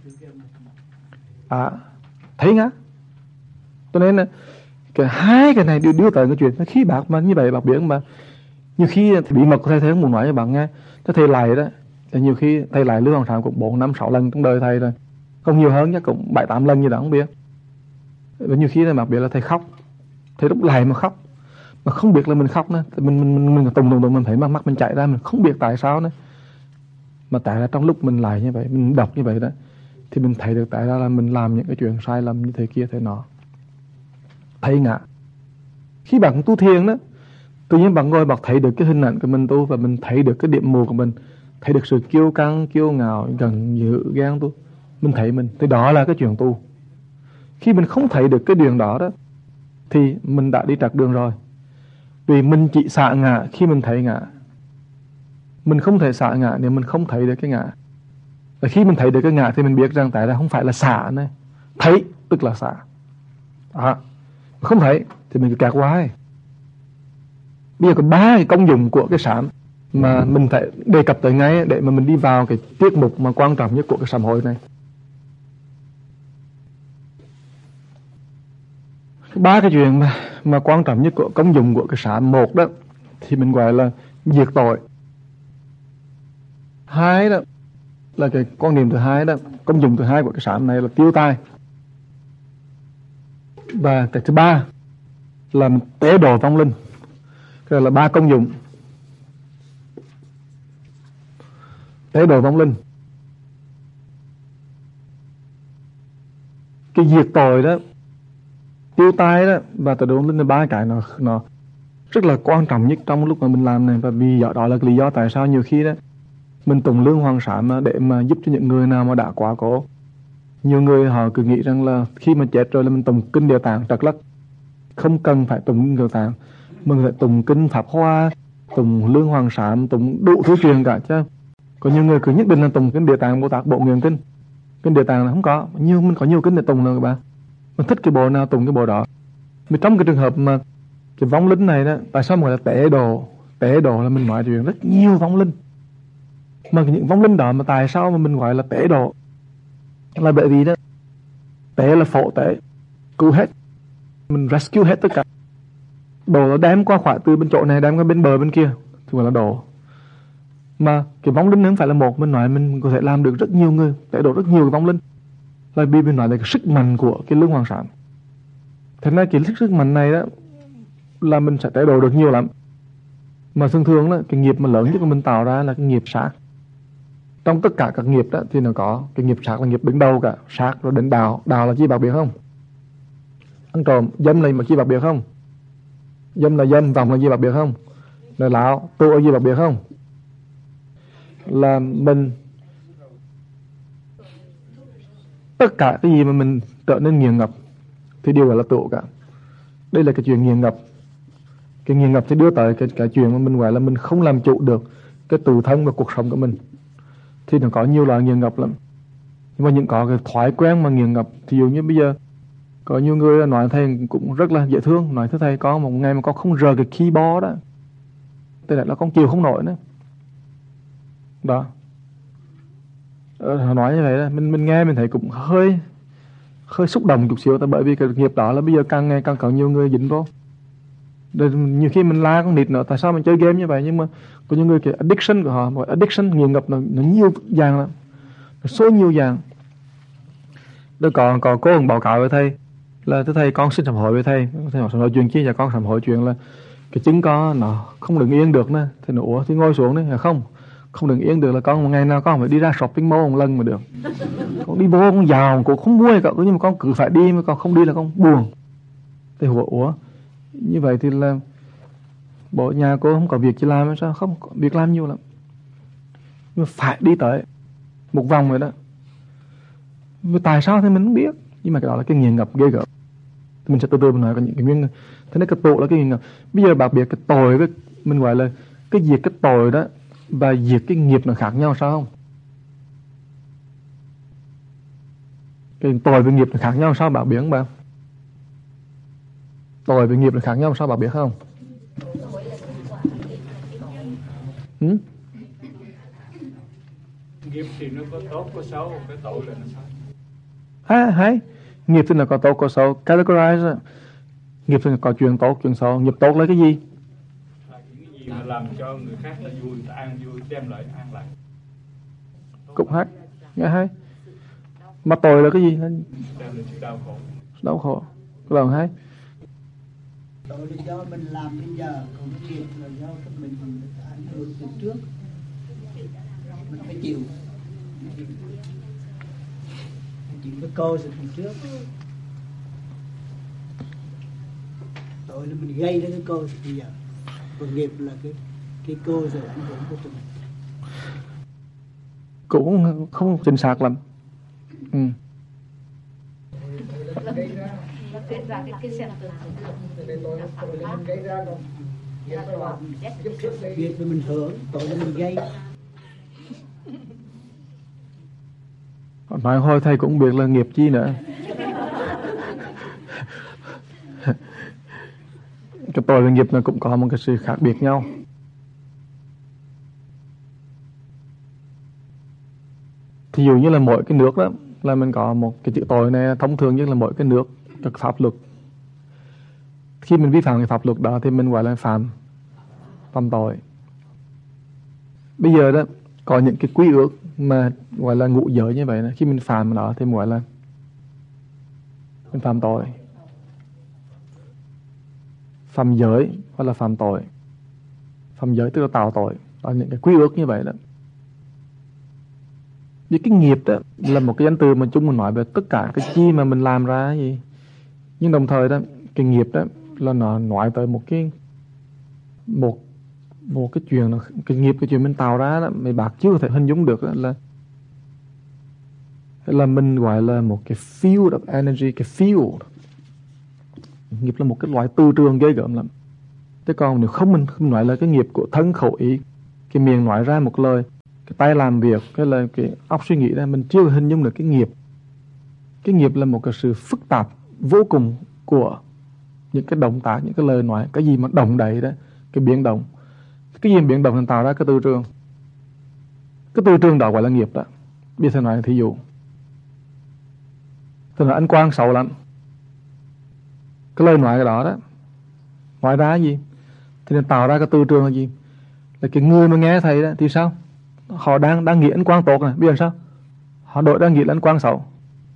Thấy ngã. Cho nên hai cái này đều đưa tới cái chuyện khi bác mà như vậy bác biết mà nhiều khi bí mật của thầy không muốn nói cho bạn nghe. Cái thầy lại đó là nhiều khi thầy lại Lưu Hoàng Trạm cũng 4, 5, 6 lần trong đời thầy rồi, không nhiều hơn chắc cũng 7, 8 lần gì đó không biết. Và nhiều khi bác biết là thầy khóc, thầy lúc lại mà khóc mà không biết là mình khóc nữa, mình tùng mình thấy mắt mình chảy ra, mình không biết tại sao nữa. Mà tại là trong lúc mình lại như vậy, mình đọc như vậy đó thì mình thấy được tại ra là mình làm những cái chuyện sai lầm như thế kia thế nọ. Thấy ngã. Khi bạn tu thiền đó, tự nhiên bạn ngồi bạn thấy được cái hình ảnh của mình tu và mình thấy được cái điểm mù của mình, thấy được sự kiêu căng, kiêu ngạo, gần dữ, ghen tu. Mình thấy mình, thì đó là cái chuyện tu. Khi mình không thấy được cái điều đó đó thì mình đã đi trật đường rồi. Vì mình chỉ xả ngã khi mình thấy ngã. Mình không thể xả ngã nếu mình không thấy được cái ngã. Và khi mình thấy được cái ngã thì mình biết rằng tại ra không phải là xả này. Thấy tức là xả. Không thấy thì mình cứ kẹt hoài. Bây giờ có 3 cái công dụng của cái sám mà mình phải đề cập tới ngay để mà mình đi vào cái tiết mục mà quan trọng nhất của cái sám hối này. 3 cái chuyện mà quan trọng nhất của công dụng của cái sám. Một đó thì mình gọi là diệt tội. 2 đó là cái quan niệm thứ 2 đó, công dụng thứ 2 của cái sám này là tiêu tai. Và cái thứ 3 là tế độ vong linh. Cái là 3 công dụng. Tế độ vong linh. Cái diệt tội đó, tiêu tai đó và tế độ vong linh là 3 cái nó rất là quan trọng nhất trong lúc mà mình làm này. Và vì đó là cái lý do tại sao nhiều khi đó mình tụng lương hoàng sám để mà giúp cho những người nào mà đã quá cố. Nhiều người họ cứ nghĩ rằng là khi mà chết rồi là mình tụng kinh Địa Tạng trật lắc. Không cần phải tụng kinh Địa Tạng, mình phải tụng kinh Pháp Hoa, tụng lương hoàng sám, tụng đủ thứ truyền cả chứ. Có nhiều người cứ nhất định là tụng kinh Địa Tạng Bồ Tát Bộ Nguyện Kinh. Kinh Địa Tạng là không có, mình có nhiều kinh để tụng rồi các bạn. Mình thích cái bộ nào tụng cái bộ đó. Vì trong cái trường hợp mà cái vong linh này đó, tại sao mà gọi là tế độ? Tế độ là mình nói chuyện rất nhiều vong linh. Mà những vong linh đó mà tại sao mà mình gọi là tế độ? Là bởi vì đó, tế là phổ tế, cứu hết, mình rescue hết tất cả. Độ nó đem qua khỏi từ bên chỗ này đem qua bên bờ bên kia thì gọi là độ. Mà cái vong linh không phải là một, mình nói mình có thể làm được rất nhiều người, tế độ rất nhiều cái vong linh. Là vì mình nói là cái sức mạnh của cái lương hoàng sám. Thế nên cái sức mạnh này đó là mình sẽ tế độ được nhiều lắm. Mà thường thường đó, cái nghiệp mà lớn nhất của mình tạo ra là cái nghiệp sát. Trong tất cả các nghiệp đó thì nó có cái nghiệp sát là nghiệp đứng đầu cả. Sát rồi đến đạo. Đạo là chi bạc biệt không? Ăn trộm. Dâm là chi bạc biệt không? Dâm là dâm. Vọng là chi bạc biệt không? Là lão. Tu là chi bạc biệt không? Là mình tất cả cái gì mà mình trở nên nghiền ngập thì đều gọi là tụ cả. Đây là cái chuyện nghiền ngập. Cái nghiền ngập thì đưa tới cái chuyện mà mình gọi là mình không làm chủ được cái tự thân và cuộc sống của mình. Thì nó có nhiều loại nghiền ngập lắm. Nhưng mà những có cái thói quen mà nghiền ngập. Thí dụ như bây giờ có nhiều người nói thầy cũng rất là dễ thương. Nói thưa thầy có một ngày mà con không rờ cái keyboard đó, tức là con chịu không nổi nữa. Đó. Họ nói như vậy đó. Mình nghe mình thấy cũng hơi xúc động chút xíu. Tại bởi vì cái nghiệp đó là bây giờ càng ngày càng có nhiều người dính vô. Rồi nhiều khi mình la con nịt nữa. Tại sao mình chơi game như vậy? Nhưng mà có những người cái addiction của họ, addiction nghiền ngập nó nhiều dạng lắm, nó số nhiều dạng. Đó có cô báo cáo với thầy là thưa thầy con xin sám hối với thầy. Thầy hỏi nói chuyện chi? Và con sám hối chuyện là cái chứng con nó không đứng yên được nữa. Thầy nói ủa thì ngồi xuống đấy. Không đứng yên được là con một ngày nào con phải đi ra shopping mall một lần mà được. Con đi vô con giàu con không mua cậu, nhưng mà con cứ phải đi, mà con không đi là con buồn. Thầy hỏi ủa như vậy thì là bộ nhà cô không có việc chỉ làm hay sao? Không, có việc làm nhiều lắm, nhưng mà phải đi tới một vòng rồi đó. Mà tại sao thì mình không biết. Nhưng mà cái đó là cái nghiền ngập ghê gớm. Mình sẽ từ từ mình nói có những cái nguyên. Thế nên cái tội là cái nghiền ngập. Bây giờ đặc biệt cái tội với mình gọi là cái diệt cái tội đó và diệt cái nghiệp nó khác nhau sao không? Cái tội với nghiệp nó khác nhau sao bạn biết không bạn? Tội với nghiệp nó khác nhau sao bạn biết không? Nghiệp thì nó có tốt có xấu, cái tội là nó sao? Hay. Nghiệp thì nó có tốt có xấu. Categorize. Nghiệp thì nó có chuyện tốt chuyện xấu. Nghiệp tốt là cái gì? Những cái gì mà làm cho người khác là vui, ta an vui, đem lại an lạc. Cũng hay. Nghe hay. Mà tội là cái gì? Đem lại sự đau khổ. Đau khổ. Cái lần hay. Tội là do mình làm bây giờ, còn cái nghiệp là do mình ảnh hưởng từ trước. Mình phải chịu. Mình chịu cái cô từ trước. Tội là mình gây ra cái cô từ bây giờ. Còn nghiệp là cái cô rồi ảnh hưởng của tụi mình. Cũng không chính xác lắm. Việc thì mình hưởng, tội là mình gây. Nói thôi thầy cũng biết là nghiệp chi nữa. Cái tội và nghiệp nó cũng có một cái sự khác biệt nhau. Thí dụ như là mỗi cái nước đó là mình có một cái chữ tội này, thông thường nhất là mỗi cái nước các pháp luật. Khi mình vi phạm cái pháp luật đó thì mình gọi là phạm tội. Bây giờ đó có những cái quy ước mà gọi là ngũ giới như vậy này, khi mình phạm nó thì mình gọi là mình phạm tội. Phạm giới hoặc là phạm tội. Phạm giới tức là tạo tội. Đó là những cái quy ước như vậy đó. Vì cái nghiệp đó là một cái danh từ mà chúng mình nói về tất cả cái chi mà mình làm ra gì. Nhưng đồng thời đó, cái nghiệp đó là nó nói tới một cái chuyện là cái nghiệp, cái chuyện mình tạo ra đó, mấy bác chưa có thể hình dung được đó, là mình gọi là một cái field of energy, cái field. Nghiệp là một cái loại từ trường ghê gớm lắm. Thế còn nếu không mình không nói là cái nghiệp của thân khẩu ý, cái miệng nói ra một lời, cái tay làm việc, cái là cái óc suy nghĩ ra, mình chưa hình dung được cái nghiệp. Cái nghiệp là một cái sự phức tạp vô cùng của những cái động tác, những cái lời nói, cái gì mà động đậy đó, cái biến động. Cái gì mà biến động thì tạo ra cái từ trường. Cái từ trường đó gọi là nghiệp đó. Bây giờ nói thí dụ, tôi nói anh Quang xấu lắm. Cái lời nói cái đó đó, nói ra gì? Thì nên tạo ra cái từ trường là gì? Là cái người mà nghe thầy đó thì sao? Họ đang nghĩ anh Quang tốt này, bây giờ sao? Họ đổi đang nghĩ là anh Quang xấu.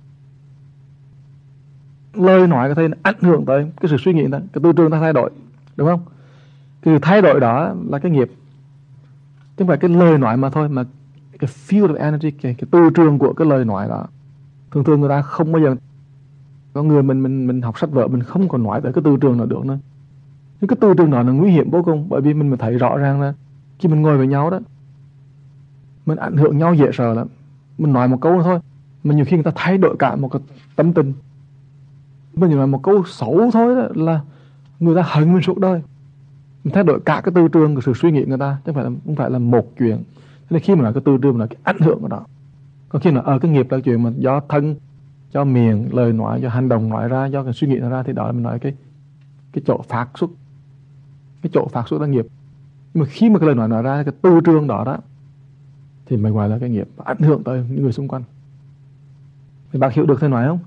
Lời nói của thầy ảnh hưởng tới cái sự suy nghĩ đó, cái từ trường ta thay đổi, đúng không? Cái thay đổi đó là cái nghiệp. Chứ không phải cái lời nói mà thôi, mà cái field of energy, cái từ trường của cái lời nói đó. Thường người ta không bao giờ, có người mình học sách vở mình không còn nói tới cái từ trường nào được nữa. Nhưng cái từ trường đó là nguy hiểm vô cùng, bởi vì mình thấy rõ ràng là khi mình ngồi với nhau đó, mình ảnh hưởng nhau dễ sợ lắm. Mình nói một câu thôi, mà nhiều khi người ta thay đổi cả một cái tâm tình. Mình nói một câu xấu thôi đó là người ta hận mình suốt đời. Mình thay đổi cả cái từ trường của sự suy nghĩ người ta, chứ không phải là một chuyện. Thế nên khi mà nói cái từ trường là cái ảnh hưởng của nó. Còn khi mà cái nghiệp là chuyện mà do thân, do miệng, lời nói, do hành động nói ra, do cái suy nghĩ nó ra, thì đó là mình nói cái chỗ phát xuất. Cái chỗ phát xuất là nghiệp. Nhưng mà khi mà cái lời nói ra, cái từ trường đó đó, thì mình gọi là cái nghiệp, ảnh hưởng tới những người xung quanh. Thì bác hiểu được thầy nói không?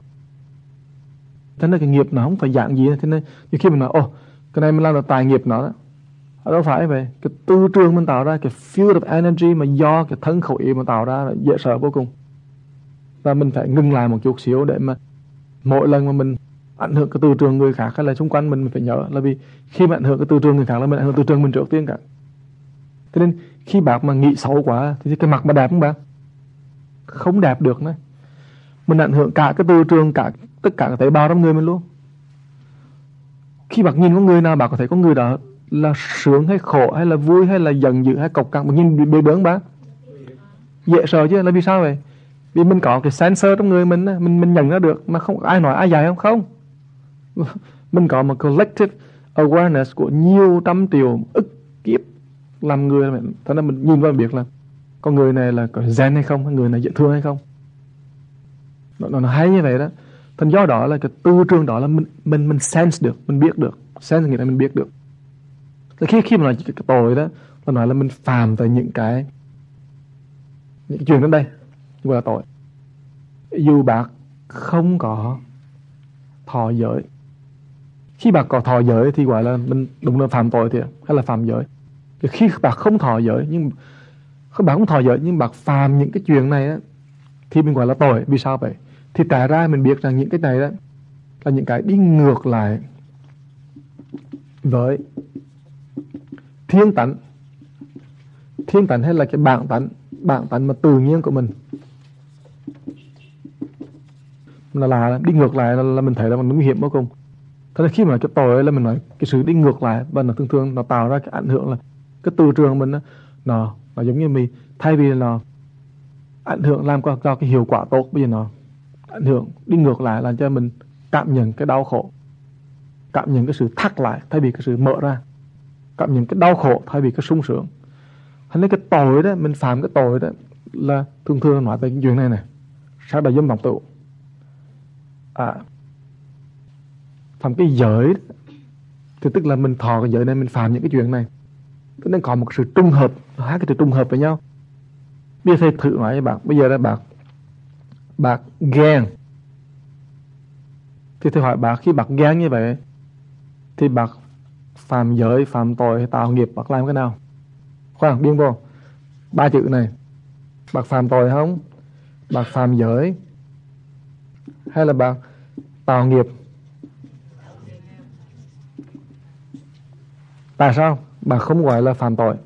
Thế nên cái nghiệp nó không phải dạng gì. Thế nên như khi mình nói, cái này mình làm là tài nghiệp nó đó. Đâu phải vậy. Cái từ trường mình tạo ra, cái field of energy mà do cái thân khẩu ý mà tạo ra là dễ sợ vô cùng. Và mình phải ngừng lại một chút xíu để mà mỗi lần mà mình ảnh hưởng cái từ trường người khác hay là xung quanh mình phải nhớ là vì khi mà ảnh hưởng cái từ trường người khác là mình ảnh hưởng từ trường mình trước tiên cả. Thế nên khi bác mà nghĩ xấu quá thì cái mặt mà đẹp không bác? Không đẹp được nữa. Mình ảnh hưởng cả cái từ trường, tất cả các tế bào trong người mình luôn. Khi bác nhìn có người nào bác có thể có người đó là sướng hay khổ hay là vui hay là giận dữ hay cộc cằn, bác nhìn bê bướng bác dễ sợ chứ. Là vì sao vậy? Vì mình có cái sensor trong người mình nhận ra được, mà không ai nói ai dạy không. Mình có một collective awareness của nhiều trăm triệu ức kiếp làm người. Thế nên mình nhìn vào biết là con người này là có zen hay không, người này dễ thương hay không. Nó hay như vậy đó. Thành do đó là cái từ trường đó là mình sense được, mình biết được. Sense nghĩa là mình biết được. Khi mà nói cái tội đó, nó nói là mình phạm tới những cái chuyện đến đây gọi là tội. Dù bác không có thọ giới, khi bác có thọ giới thì gọi là mình đúng là phạm tội thiệt, hay là phạm giới. Khi bác không thọ giới, nhưng bác phạm những cái chuyện này á, thì mình gọi là tội. Vì sao vậy? Thì tại ra mình biết rằng những cái này đó là những cái đi ngược lại với thiên tánh. Thiên tánh hay là cái bản tánh mà tự nhiên của mình. Là đi ngược lại là mình thấy làมันnguy hiểm vô cùng. Thế nên khi mà cái tội là mình nói cái sự đi ngược lại, và nó thường nó tạo ra cái ảnh hưởng là cái từ trường mình nó giống như mình, thay vì nó ảnh hưởng làm cho cái hiệu quả tốt, bây giờ nó ảnh hưởng đi ngược lại làm cho mình cảm nhận cái đau khổ, cảm nhận cái sự thắt lại thay vì cái sự mở ra, cảm nhận cái đau khổ thay vì cái sung sướng. Hay nói cái tội đó, mình phạm cái tội đó là thường thường nói về cái chuyện này này, sát đại dâm vọng tụ. Phạm cái giới thì tức là mình thọ cái giới này, mình phạm những cái chuyện này. Tức nên có một sự trung hợp, hai cái sự trung hợp với nhau. Bây giờ thầy thử nói với bạn, bây giờ là bạn ghen. Thì thầy hỏi bạn, khi bạn ghen như vậy thì bạn phạm giới, phạm tội hay tạo nghiệp, bạn làm cái nào? Khoan, điên vô. 3 chữ này, bạn phạm tội không? Bạn phạm giới hay là bạn tạo nghiệp? Tại sao bạn không gọi là phạm tội?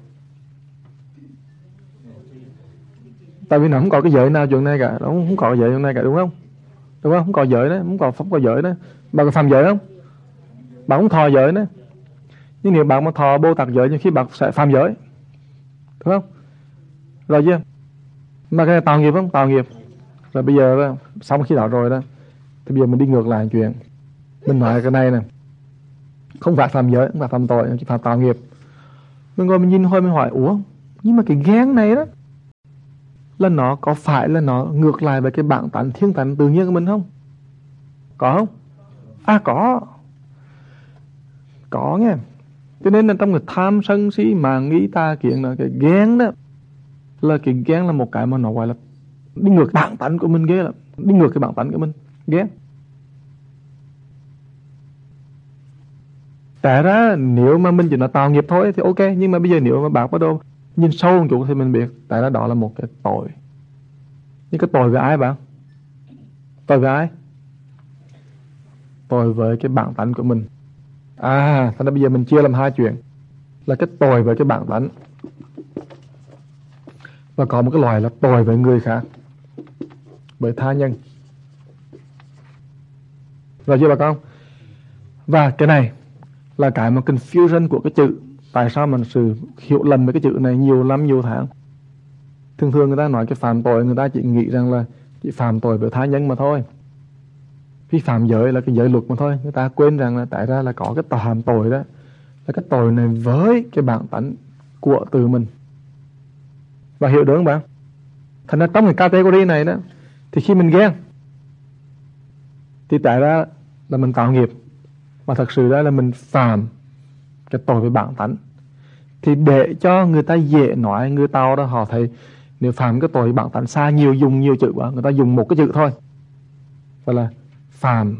Tại vì nó không có cái giới nào chuyện này cả, nó không có cái giới chuyện này cả, đúng không? Đúng không? Không có giới đấy, không có giới đấy. Bạn có phạm giới không? Bạn không thọ giới đấy. Nhưng nếu bạn mà thọ Bồ Tát giới, nhưng khi bạn sẽ phạm giới, đúng không? Rồi chưa? Mà cái này tạo nghiệp không? Tạo nghiệp. Rồi bây giờ đó, xong khi đó rồi đó, thì bây giờ mình đi ngược lại chuyện. Mình nói cái này nè, không phải phạm giới, không phải phạm tội, chỉ phạm tạo nghiệp. Mình ngồi mình nhìn thôi, mình hỏi, ủa, nhưng mà cái ghen này đó là nó có phải là nó ngược lại với cái bản tánh thiên tánh tự nhiên của mình không? Có không? Có nghe. Cho nên là trong cái tham sân si màng nghĩ tà kiến là cái ghen đó, là cái ghen là một cái mà nó gọi là đi ngược bản tánh của mình, ghê lắm, đi ngược cái bản tánh của mình, ghen. Tại ra nếu mà mình chỉ là tạo nghiệp thôi thì ok, nhưng mà bây giờ nếu mà bạn bắt đầu nhìn sâu một chút thì mình biết tại ra đó là một cái tội. Nhưng cái tội với ai bạn? Tội với ai? Tội với cái bản tánh của mình. Thành ra bây giờ mình chia làm hai chuyện, là cái tội với cái bản tánh, và có một cái loại là tội với người khác, với tha nhân. Rồi chưa bà con? Và cái này là cái mà confusion của cái chữ. Tại sao mà sự hiểu lầm với cái chữ này nhiều lắm, nhiều tháng. Thường thường người ta nói cái phạm tội, người ta chỉ nghĩ rằng là chỉ phạm tội với tha nhân mà thôi. Khi phạm giới là cái giới luật mà thôi. Người ta quên rằng là tại ra là có cái phạm tội đó, là cái tội này với cái bản tánh của tự mình. Và hiểu được không bạn? Thành ra trong cái category này đó, thì khi mình ghen thì tại ra là mình tạo nghiệp, mà thật sự đó là mình phạm cái tội với bản tánh. Thì để cho người ta dễ nói, người Tàu đó họ thấy nếu phạm cái tội bản tánh xa nhiều, dùng nhiều chữ quá, người ta dùng một cái chữ thôi, gọi là phạm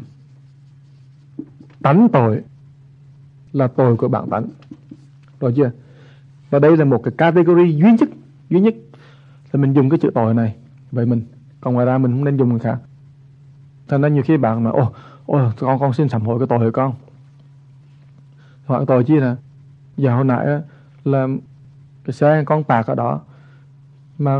tánh tội, là tội của bản tánh. Rồi chưa? Và đây là một cái category duy nhất là mình dùng cái chữ tội này vậy mình. Còn ngoài ra mình không nên dùng người khác. Thành ra nhiều khi bạn nói con xin sám hối cái tội của con. Hoặc tội chi nè, giờ hồi nãy là cái xe con tạc ở đó, mà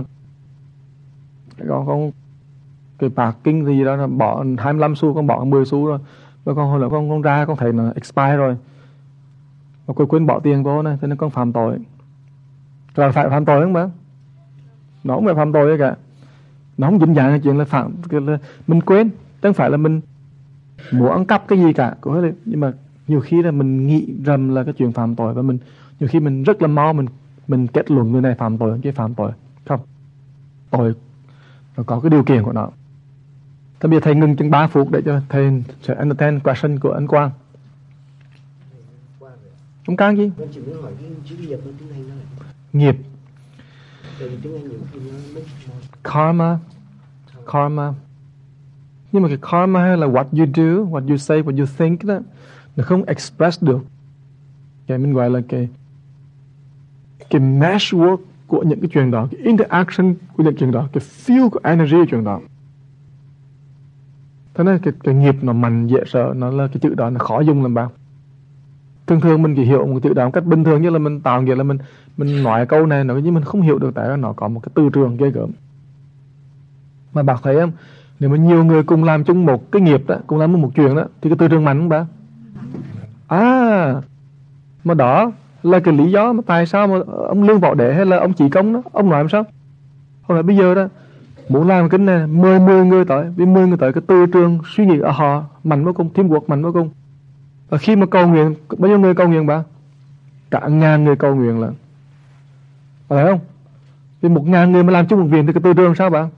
con cái parking gì đó là bỏ 25 xu, con bỏ 10 xu rồi, và con hồi là con ra con thấy nó expire rồi, và cô quên bỏ tiền vô này, cho nên con phạm tội. Rồi phải phạm tội không bạn? Nó không phải phạm tội đấy cả. Nó không dính dáng cái chuyện là phạm, là mình quên, chẳng phải là mình muốn ăn cắp cái gì cả. Nhưng mà nhiều khi là mình nghĩ rầm là cái chuyện phạm tội, và mình nhiều khi mình rất là mau mình kết luận người này phạm tội, cái phạm tội. Không, tội nó có cái điều kiện của nó. Bây giờ thầy ngừng chừng 3 phút để cho thầy sẽ entertain question của anh Quang. Không can gì? Anh chỉ muốn hỏi cái chữ nghiệp của tiếng Anh đó là nghiệp. Tại vì tiếng Anh nhiều khi nó Karma. Nhưng mà cái karma hay là what you do, what you say, what you think đó, nó không express được. Cái mình gọi là cái meshwork của những cái chuyện đó, cái interaction của những chuyện đó, cái feel của energy của chuyện đó. Thế nên cái nghiệp nó mạnh dễ sợ, nó là cái chữ đó nó khó dùng làm bao. Thường mình chỉ hiểu một chữ đó một cách bình thường, như là mình tạo nghĩa là mình nói câu này, nhưng mình không hiểu được tại sao nó có một cái từ trường ghê gớm. Mà bạn thấy không, nếu mà nhiều người cùng làm chung một cái nghiệp đó, cùng làm một chuyện đó, thì cái từ trường mạnh không bạn? Mà đó là cái lý do mà tại sao mà ông Lương Võ Đế hay là ông Chí Công đó, ông nói làm sao? Ông nói bây giờ đó, muốn làm cái này 10 người tới, vì 10 người tới cái từ trường suy nghĩ ở họ mạnh vô cùng, teamwork mạnh vô cùng. Và khi mà cầu nguyện, bao nhiêu người cầu nguyện bạn? cả ngàn người cầu nguyện là phải không? Vì 1.000 người mà làm chung một viện thì cái tư trường sao bạn?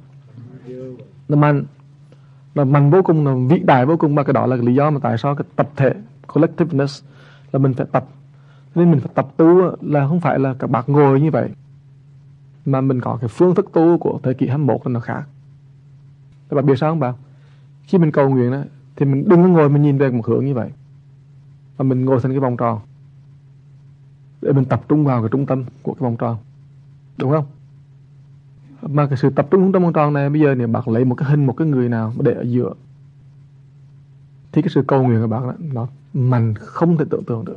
Là mạnh vô cùng, là vĩ đại vô cùng, mà cái đó là cái lý do mà tại sao cái tập thể collectiveness là mình phải tập. Nên mình phải tập tu là không phải là các bạn ngồi như vậy, mà mình có cái phương thức tu của thế kỷ 21 là nó khác. Các bạn biết sao không bạn? Khi mình cầu nguyện đó, thì mình đừng có ngồi mình nhìn về một hướng như vậy, mà mình ngồi thành cái vòng tròn để mình tập trung vào cái trung tâm của cái vòng tròn, đúng không? Mà cái sự tập trung trong vòng tròn này, bây giờ nếu bạn lấy một cái hình, một cái người nào để ở giữa, thì cái sự cầu nguyện của bạn đó, nó mạnh không thể tưởng tượng được.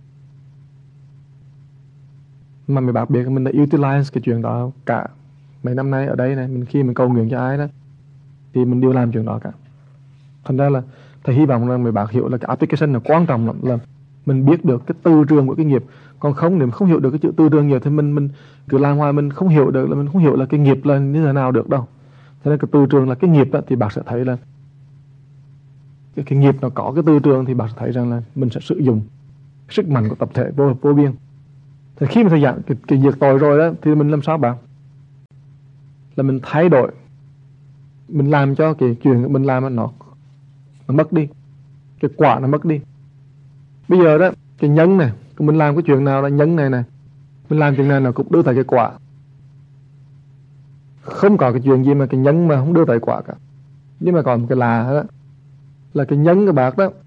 Mà mấy bạn biết mình đã utilize cái chuyện đó cả mấy năm nay ở đây này. Khi mình cầu nguyện cho ai đó thì mình đều làm chuyện đó cả. Thành ra là thầy hy vọng là mấy bạn hiểu là cái application là quan trọng lắm, là mình biết được cái tư trường của cái nghiệp. Còn không, nếu không hiểu được cái chữ tư trường nhiều thì mình cứ làm hoài, mình không hiểu được, là mình không hiểu là cái nghiệp là như thế nào được đâu. Thế nên cái tư trường là cái nghiệp đó, thì bạn sẽ thấy là cái nghiệp nó có cái tư trường, thì bạn sẽ thấy rằng là mình sẽ sử dụng sức mạnh của tập thể vô biên. Thì khi mà thầy giảng cái việc tội rồi đó, thì mình làm sao bạn? Là mình thay đổi, mình làm cho cái chuyện mình làm nó mất đi, cái quả nó mất đi. Bây giờ đó, cái nhân này, mình làm cái chuyện nào là nhân này này, mình làm chuyện này nó cũng đưa tới cái quả. Không có cái chuyện gì mà cái nhân mà không đưa tới quả cả. Nhưng mà còn một cái đó là cái nhân của bác đó,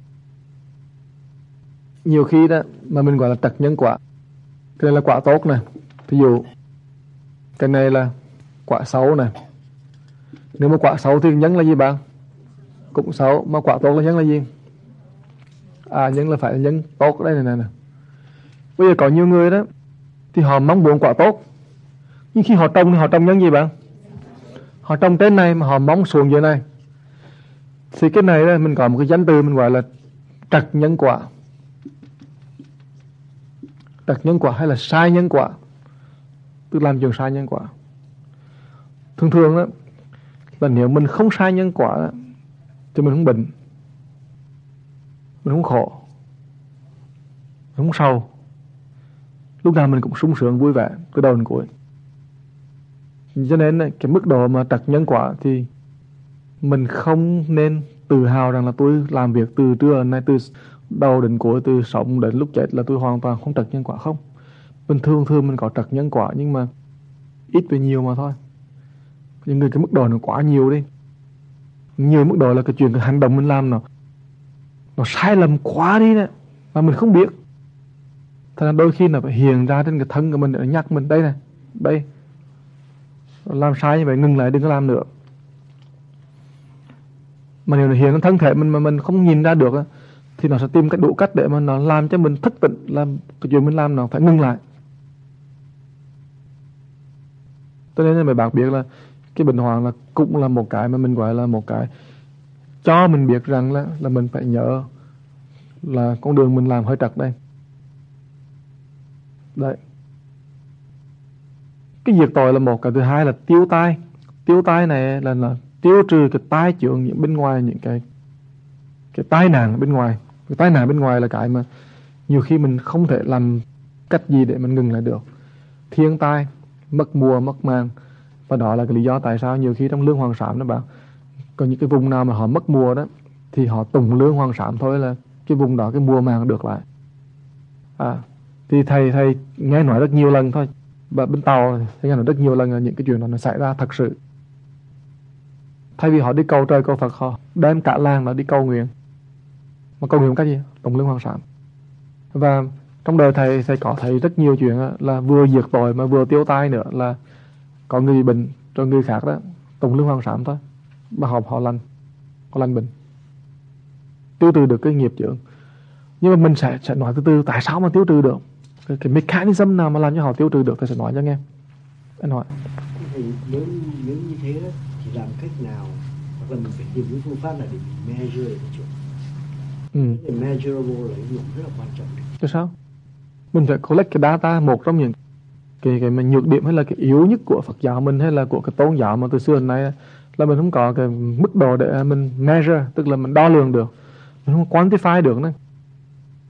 nhiều khi đó mà mình gọi là trật nhân quả. Cái này là quả tốt này, ví dụ cái này là quả xấu này. Nếu mà quả xấu thì nhân là gì bạn? Cũng xấu. Mà quả tốt là nhân là gì? Nhân là phải là nhân tốt. Đây này. Bây giờ có nhiều người đó thì họ mong muốn quả tốt, nhưng khi họ trồng thì họ trồng nhân gì bạn? Họ trồng trên này mà họ mong xuống dưới này. Thì cái này đó, mình có một cái danh từ mình gọi là trật nhân quả. Trật nhân quả hay là sai nhân quả, tức làm chuyện sai nhân quả. Thường đó là nếu mình không sai nhân quả đó, thì mình không bệnh, mình không khổ, mình không sầu, lúc nào mình cũng sung sướng vui vẻ từ đầu đến cuối. Cho nên cái mức độ mà trật nhân quả thì mình không nên tự hào rằng là tôi làm việc từ trưa đến nay, từ đầu đến cuối, từ sống đến lúc chết là tôi hoàn toàn không trật nhân quả. Không, mình thường mình có trật nhân quả, nhưng mà ít về nhiều mà thôi. Những người cái mức độ nó quá nhiều đi, nhiều mức độ là cái chuyện, cái hành động mình làm nó sai lầm quá đi nè, mà mình không biết. Thế nên đôi khi nó phải hiện ra trên cái thân của mình để nhắc mình, đây này, đây làm sai như vậy, ngừng lại, đừng có làm nữa. Mà nếu nó hiện lên thân thể mình mà mình không nhìn ra được thì nó sẽ tìm cách đủ cách để mà nó làm cho mình thức tỉnh, làm cái chuyện mình làm nó phải ngừng lại. Cho nên là mấy bạn biết là cái bệnh hoạn là cũng là một cái mà mình gọi là một cái cho mình biết rằng là mình phải nhớ là con đường mình làm hơi trật đây. Đấy. Cái diệt tội là một, cái thứ hai là tiêu tai. Tiêu tai này là tiêu trừ cái tai chướng những bên ngoài, những cái tai nạn bên ngoài. Cái tai nạn bên ngoài là cái mà nhiều khi mình không thể làm cách gì để mình ngừng lại được. Thiên tai, mất mùa, mất màng. Và đó là cái lý do tại sao nhiều khi trong lương hoàng sám đó bạn, có những cái vùng nào mà họ mất mùa đó thì họ tùng lương hoàng sám thôi là cái vùng đó cái mùa màng được lại. Thì thầy nghe nói rất nhiều lần thôi, và bên Tàu thầy nghe nói rất nhiều lần là những cái chuyện đó nó xảy ra thật sự. Thay vì họ đi cầu trời cầu Phật, họ đem cả làng nó đi cầu nguyện. Mà cầu nguyện cách gì? Tùng lương hoàng sám. Và trong đời thầy có thấy rất nhiều chuyện là vừa diệt tội mà vừa tiêu tai nữa, là có người bệnh cho người khác đó tùng lương hoàng sám thôi mà họ lành bệnh, tiêu trừ được cái nghiệp chướng. Nhưng mà mình sẽ nói từ từ tại sao mà tiêu trừ được, cái mechanism nào mà làm cho họ tiêu trừ được, thầy sẽ nói cho anh em. Anh hỏi thì nếu như thế đó thì làm cách nào, hoặc là mình phải tìm cái phương pháp là để mình measure cái chuyện. Cái measurable là cái dụng rất là quan trọng. Tại sao? Mình phải collect cái data. Một trong những cái mà nhược điểm hay là cái yếu nhất của Phật giáo mình hay là của cái tôn giáo mà từ xưa đến nay là mình không có cái mức độ để mình measure, tức là mình đo lường được, mình không quantify được nữa.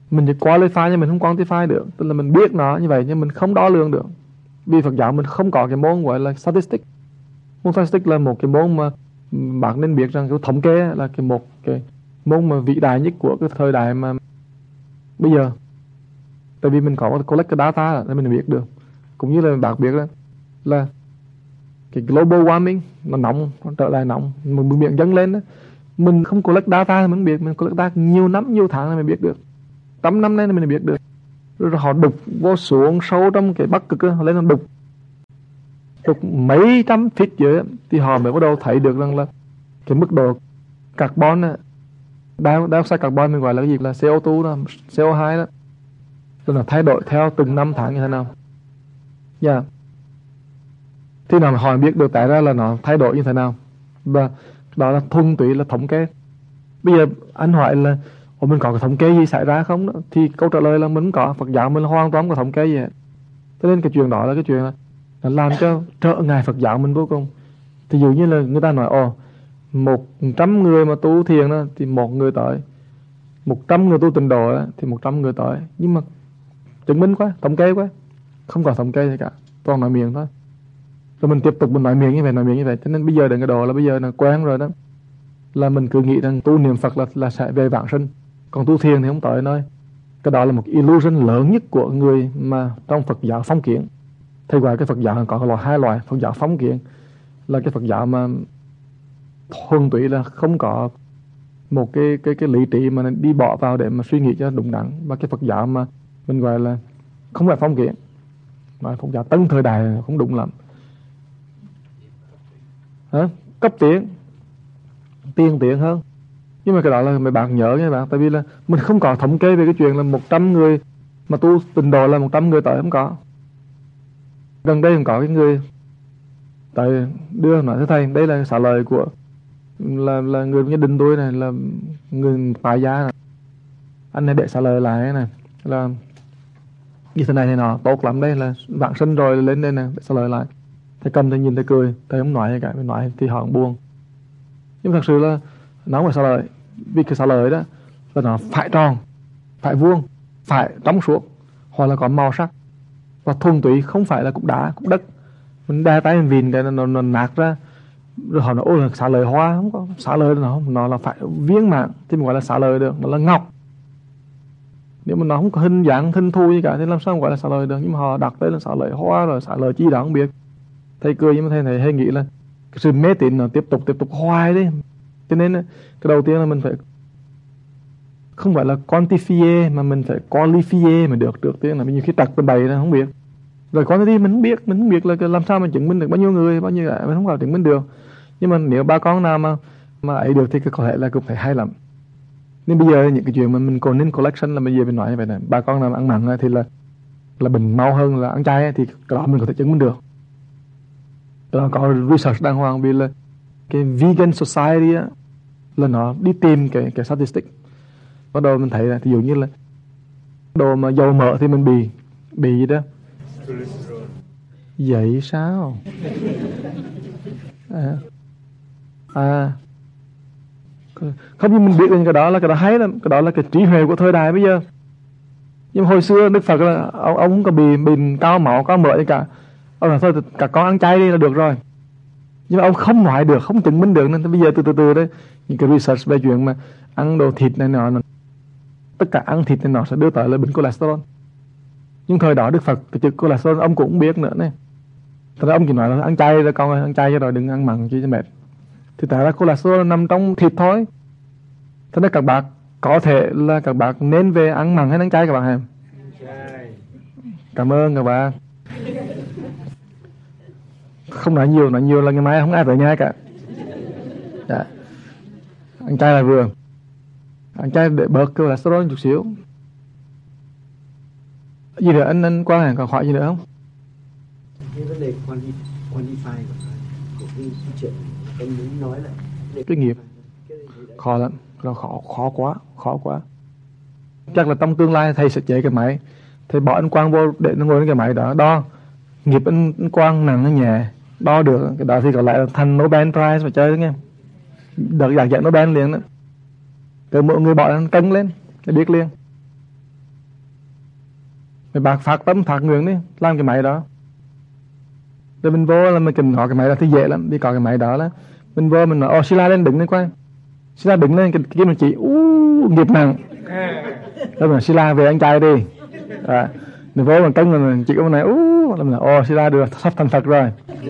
Mình chỉ qualify nhưng mình không quantify được. Tức là mình biết nó như vậy nhưng mình không đo lường được. Vì Phật giáo mình không có cái môn gọi là statistics. Môn statistics là một cái môn mà bạn nên biết rằng cái thống kê là một cái môn mà vĩ đại nhất của cái thời đại mà bây giờ. Tại vì mình có collect cái data để mình biết được. Cũng như là bạn biết là cái global warming nó nóng, nó trở lại nóng, mình miệng dâng lên đó. Mình không collect data thì mình biết, mình collect data nhiều năm, nhiều tháng thì mình biết được. 8 năm nay thì mình biết được. Rồi họ đục vô xuống sâu trong cái Bắc Cực đó, họ lên nó đục mấy trăm feet dưới thì họ mới bắt đầu thấy được rằng là cái mức độ carbon đó, dioxide carbon mình gọi là cái gì, là CO2 đó, CO2 đó, rồi nó thay đổi theo từng năm tháng như thế nào. Yeah. Thì nào họ biết được tại ra là nó thay đổi như thế nào. Và đó là thuần túy là thống kê. Bây giờ anh hỏi là mình có cái thống kê gì xảy ra không đó? Thì câu trả lời là mình có. Phật giáo mình hoàn toàn có thống kê gì hết. Cho nên cái chuyện đó là cái chuyện là làm cho trở ngại Phật giáo mình vô cùng. Thì dụ như là người ta nói 100 người mà tu thiền đó, thì 1 người tới, 100 người tu tịnh độ đó, thì 100 người tới. Nhưng mà chứng minh quá, thống kê quá, không có thống kê gì cả, toàn nói miệng thôi. Rồi mình tiếp tục mình nói miệng như vậy. Cho nên bây giờ đừng cái đồ là bây giờ là quen rồi đó, là mình cứ nghĩ rằng tu niệm Phật là sẽ về vãng sinh, còn tu thiền thì không tới nơi. Cái đó là một illusion lớn nhất của người mà trong Phật giáo phong kiến. Thầy gọi cái Phật giáo có hai loại. Phật giáo phong kiến là cái Phật giáo mà thuần túy là không có một cái lý trí mà đi bỏ vào để mà suy nghĩ cho đúng đắn. Và cái Phật giáo mà mình gọi là không phải phong kiến, nói Phật giáo tân thời đại không đúng lắm. Cấp tiên tiến hơn. Nhưng mà cái đó là mấy bạn nhớ nha bạn. Tại vì là mình không có thống kê về cái chuyện là 100 người mà tu tịnh độ là 100 người tới, không có. Gần đây còn có cái người tại đưa nói với thầy, đây là trả lời của là người gia đình tôi này, là người tại gia này. Anh này để trả lời lại này là như thế này thì nó tốt lắm, đây là vãng sinh rồi lên đây nè, để trả lời lại. Thầy cầm thầy nhìn thầy cười, thầy không nói gì cả, mình nói thì họ cũng buồn. Nhưng thật sự là nó không phải trả lời, vì cái trả lời đó là nó phải tròn, phải vuông, phải trong suốt, hoặc là có màu sắc, và thuần túy không phải là cục đá, cục đất. Mình đa tay mình vìn cái nó nát ra, rồi họ nói là xả lời hoa, không có xả lời nó là phải viên mãn thì mình gọi là xả lời được, nó là ngọc. Nếu mà nó không có hình dạng hình thù gì cả thì làm sao gọi là xả lời được. Nhưng mà họ đặt đây là xả lời hoa rồi xả lời chi đó không biết. Thầy cười, nhưng mà thầy hay nghĩ là cái sự mê tín nó tiếp tục hoài đấy. Cho nên cái đầu tiên là mình phải không phải là quantify mà mình phải qualify mà được. Trước tiên là nhiều khi trật bên bày nó không biết. Rồi quantity mình không biết là làm sao mà chứng minh được bao nhiêu người, bao nhiêu mình không có chứng minh được. Nhưng mà nếu ba con nào mà ấy được thì có thể là cũng phải hay lắm. Nên bây giờ những cái chuyện mà mình còn nên collection là bây giờ mình nói như vậy này, ba con nào mà ăn mặn thì là bình mau hơn là ăn chay thì cái đó mình có thể chứng minh được. Đó có research đàng hoàng, vì là cái vegan society á, là nó đi tìm cái statistic. Bắt đầu mình thấy là ví dụ như là đồ mà dầu mỡ thì mình bị gì đó. Vậy sao? Không, như mình biết là cái đó hay lắm, cái đó là cái trí huệ của thời đại bây giờ. Nhưng hồi xưa Đức Phật là ông không có bị cao máu cao mỡ gì cả. Ông nói thôi cả con ăn chay đi là được rồi. Nhưng mà ông không nói được, không chứng minh được, nên bây giờ từ đấy những cái research về chuyện mà ăn đồ thịt này nọ, tất cả ăn thịt này nọ sẽ đưa tới là bệnh cholesterol. Nhưng thời đó Đức Phật cái chữ cholesterol ông cũng không biết nữa này. Thật ra ông chỉ nói là ăn chay rồi con ơi, ăn chay cho rồi đừng ăn mặn chứ mệt. Thì tại ra cholesterol nằm trong thịt thôi. Thế nên các bạn có thể là các bạn nên về ăn mặn hay ăn chay các bạn em. Cảm ơn các bạn. Không nói nhiều là ngày mai không ai về nhà cả. Dạ. Ăn chay là vừa. Ăn chay để bớt cholesterol chút xíu. Gì nữa anh Quang Hằng còn hỏi gì nữa không? Cái vấn đề quantify của cái chuyện em muốn nói lại. Cái nghiệp khó lắm, khó quá. Chắc là trong tương lai thầy sẽ chế cái máy, thầy bỏ anh Quang vô để nó ngồi trên cái máy đó đo nghiệp anh Quang nặng hay nhẹ, đo được cái đó thì gọi lại là thành Nobel Prize mà chơi đó nghe. Được giải Nobel liền đó. Từ mỗi người bỏ anh cân lên để biết liền. Mấy bác phát tâm phát nguyện đi làm cái máy đó. Rồi mình vô là mình cần hỏi cái máy đó thì dễ lắm. Vì có cái máy đó là mình vô mình nói Sila lên đứng lên coi. Sila đứng lên cái mình chỉ nghiệp nặng. Rồi mình Sila về anh trai đi. Mình vô mình cân mình chỉ có này là mình Sila được sắp thành Phật rồi.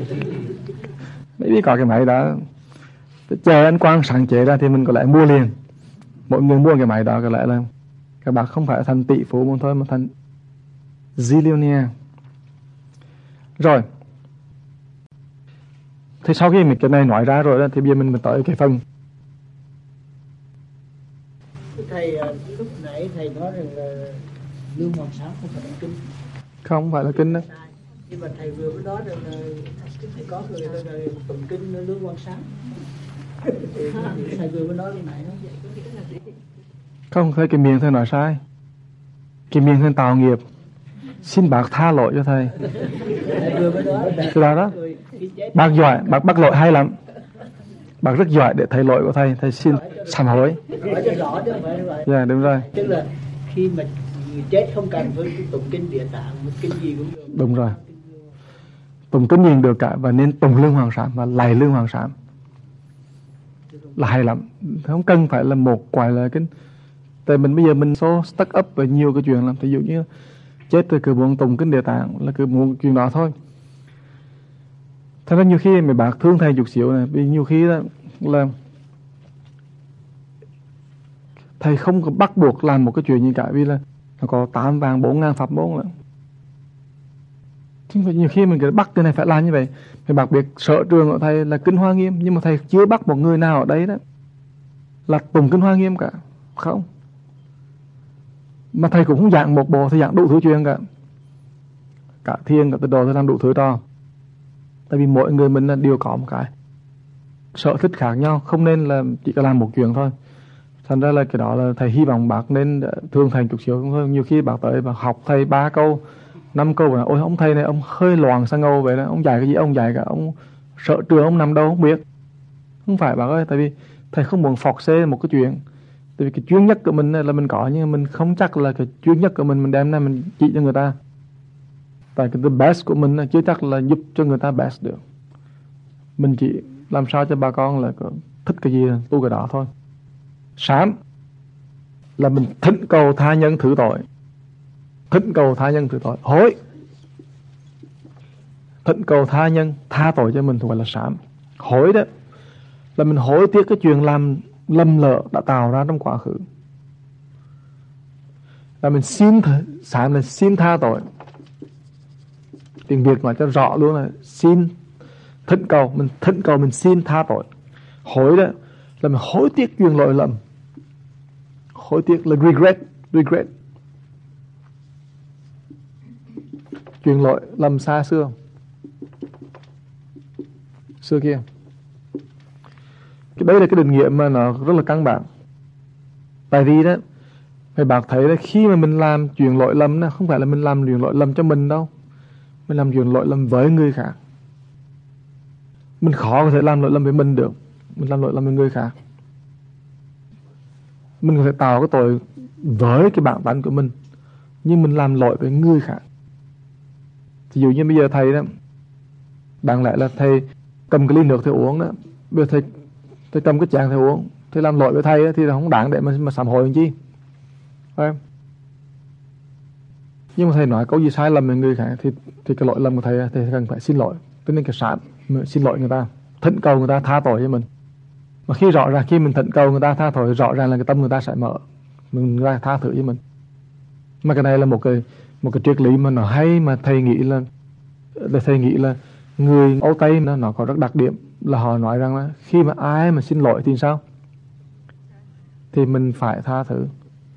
Vì có cái máy đó chờ anh Quang sáng chế ra thì mình có lẽ mua liền. Mỗi người mua cái máy đó có lẽ là các bạn không phải thành tỷ phú mà thôi mà thành zillionaire. Rồi thì sau khi mình cái này nói ra rồi đó, thì bây giờ mình tới cái phần thầy lúc nãy thầy nói rằng là Lương Hoàng Sáng không phải là kinh. Không phải là kinh đó. Nhưng mà thầy vừa mới nói rằng là có người ta tụng kinh Lương Hoàng Sáng. Thầy vừa mới nói lúc nãy đó. Không, thấy cái miệng thầy nói sai. Cái miệng thầy tạo nghiệp. Xin bác tha lỗi cho thầy. Thầy vừa mới nói Từ đó bác giỏi, bác lỗi hay lắm. Bác rất giỏi để thấy lỗi của thầy. Thầy xin sám hối. nói cho rõ chứ không phải như vậy. Dạ đúng rồi. Tức là khi mà người chết không cần với tụng kinh Địa Tạng, kinh gì cũng được. Đúng rồi. Tụng kinh gì được cả, và nên tụng Lương Hoàng Sám và lạy Lương Hoàng Sám là hay lắm. Không cần phải là một quài là kinh. Tại mình bây giờ mình số stuck up về nhiều cái chuyện lắm. Ví dụ như chết rồi cứ muốn tụng kinh Địa Tạng là cứ muốn chuyện đó thôi. Thật ra nhiều khi mấy bác thương thầy chút xíu này, vì nhiều khi đó là thầy không có bắt buộc làm một cái chuyện như cả, vì là nó có 8 vàng 4.000 pháp môn lắm. Nhiều khi mình cứ bắt cái này phải làm như vậy. Mấy bác biết sở trường của thầy là Kinh Hoa Nghiêm, nhưng mà thầy chưa bắt một người nào ở đấy đó là tụng Kinh Hoa Nghiêm cả. Không. Mà thầy cũng không giảng một bộ, thầy giảng đủ thứ chuyện cả. Cả thiền, cả tịnh độ, thầy làm đủ thứ đó. Tại vì mỗi người mình là đều có một cái sở thích khác nhau, không nên là chỉ có làm một chuyện thôi. Thành ra là cái đó là thầy hy vọng bác nên thương thầy chút xíu thôi. Nhiều khi bác tới và học thầy 3 câu 5 câu và ôi ông thầy này ông hơi loạn sang ngầu vậy đó, ông dạy cái gì ông dạy cả, ông sợ trường ông nằm đâu không biết. Không phải bác ơi, tại vì thầy không muốn phọt xê một cái chuyện. Tại vì cái chuyên nhất của mình là mình có, nhưng mà mình không chắc là cái chuyên nhất của mình đem ra mình chỉ cho người ta. Tại cái the best của mình chưa chắc là giúp cho người ta best được. Mình chỉ làm sao cho bà con là thích cái gì tu cái đó thôi. Sám là mình thỉnh cầu tha nhân thử tội. Thỉnh cầu tha nhân thử tội. Hối, thỉnh cầu tha nhân tha tội cho mình thuộc gọi là sám. Hối đó là mình hối tiếc cái chuyện làm lầm lỡ đã tạo ra trong quá khứ. Là mình xin sám là xin tha tội. Tiếng Việt nói cho rõ luôn là xin thỉnh cầu, mình xin tha tội. Hối đó là mình hối tiếc chuyện lỗi lầm. Hối tiếc là regret. Chuyện lỗi lầm xa xưa kia. Cái đấy là cái định nghĩa mà nó rất là căn bản. Tại vì đó mấy bác thấy là khi mà mình làm chuyện lỗi lầm đó, không phải là mình làm chuyện lỗi lầm cho mình đâu, mình làm chuyện lỗi lầm với người khác. Mình khó có thể làm lỗi lầm với mình được, mình làm lỗi lầm với người khác. Mình có thể tạo cái tội với cái bản tánh của mình, nhưng mình làm lỗi với người khác. Ví dụ như bây giờ thầy đó, đáng lẽ là thầy cầm cái ly nước thầy uống đó, bây giờ thầy cầm cái chén thầy uống, thầy làm lỗi với thầy đó, thì là không đáng để mà sám hối làm chi, phải không? Nhưng mà thầy nói câu gì sai lầm với người khác thì cái lỗi lầm của thầy cần phải xin lỗi. Cho nên cái sám xin lỗi người ta, thỉnh cầu người ta tha tội cho mình. Mà khi rõ ràng khi mình thỉnh cầu người ta tha tội, rõ ràng là cái tâm người ta sẽ mở, người ta tha thứ với mình. Mà cái này là một cái triết lý mà nó hay, mà thầy nghĩ là người Âu Tây nó có rất đặc điểm là họ nói rằng là khi mà ai mà xin lỗi thì sao? Thì mình phải tha thứ.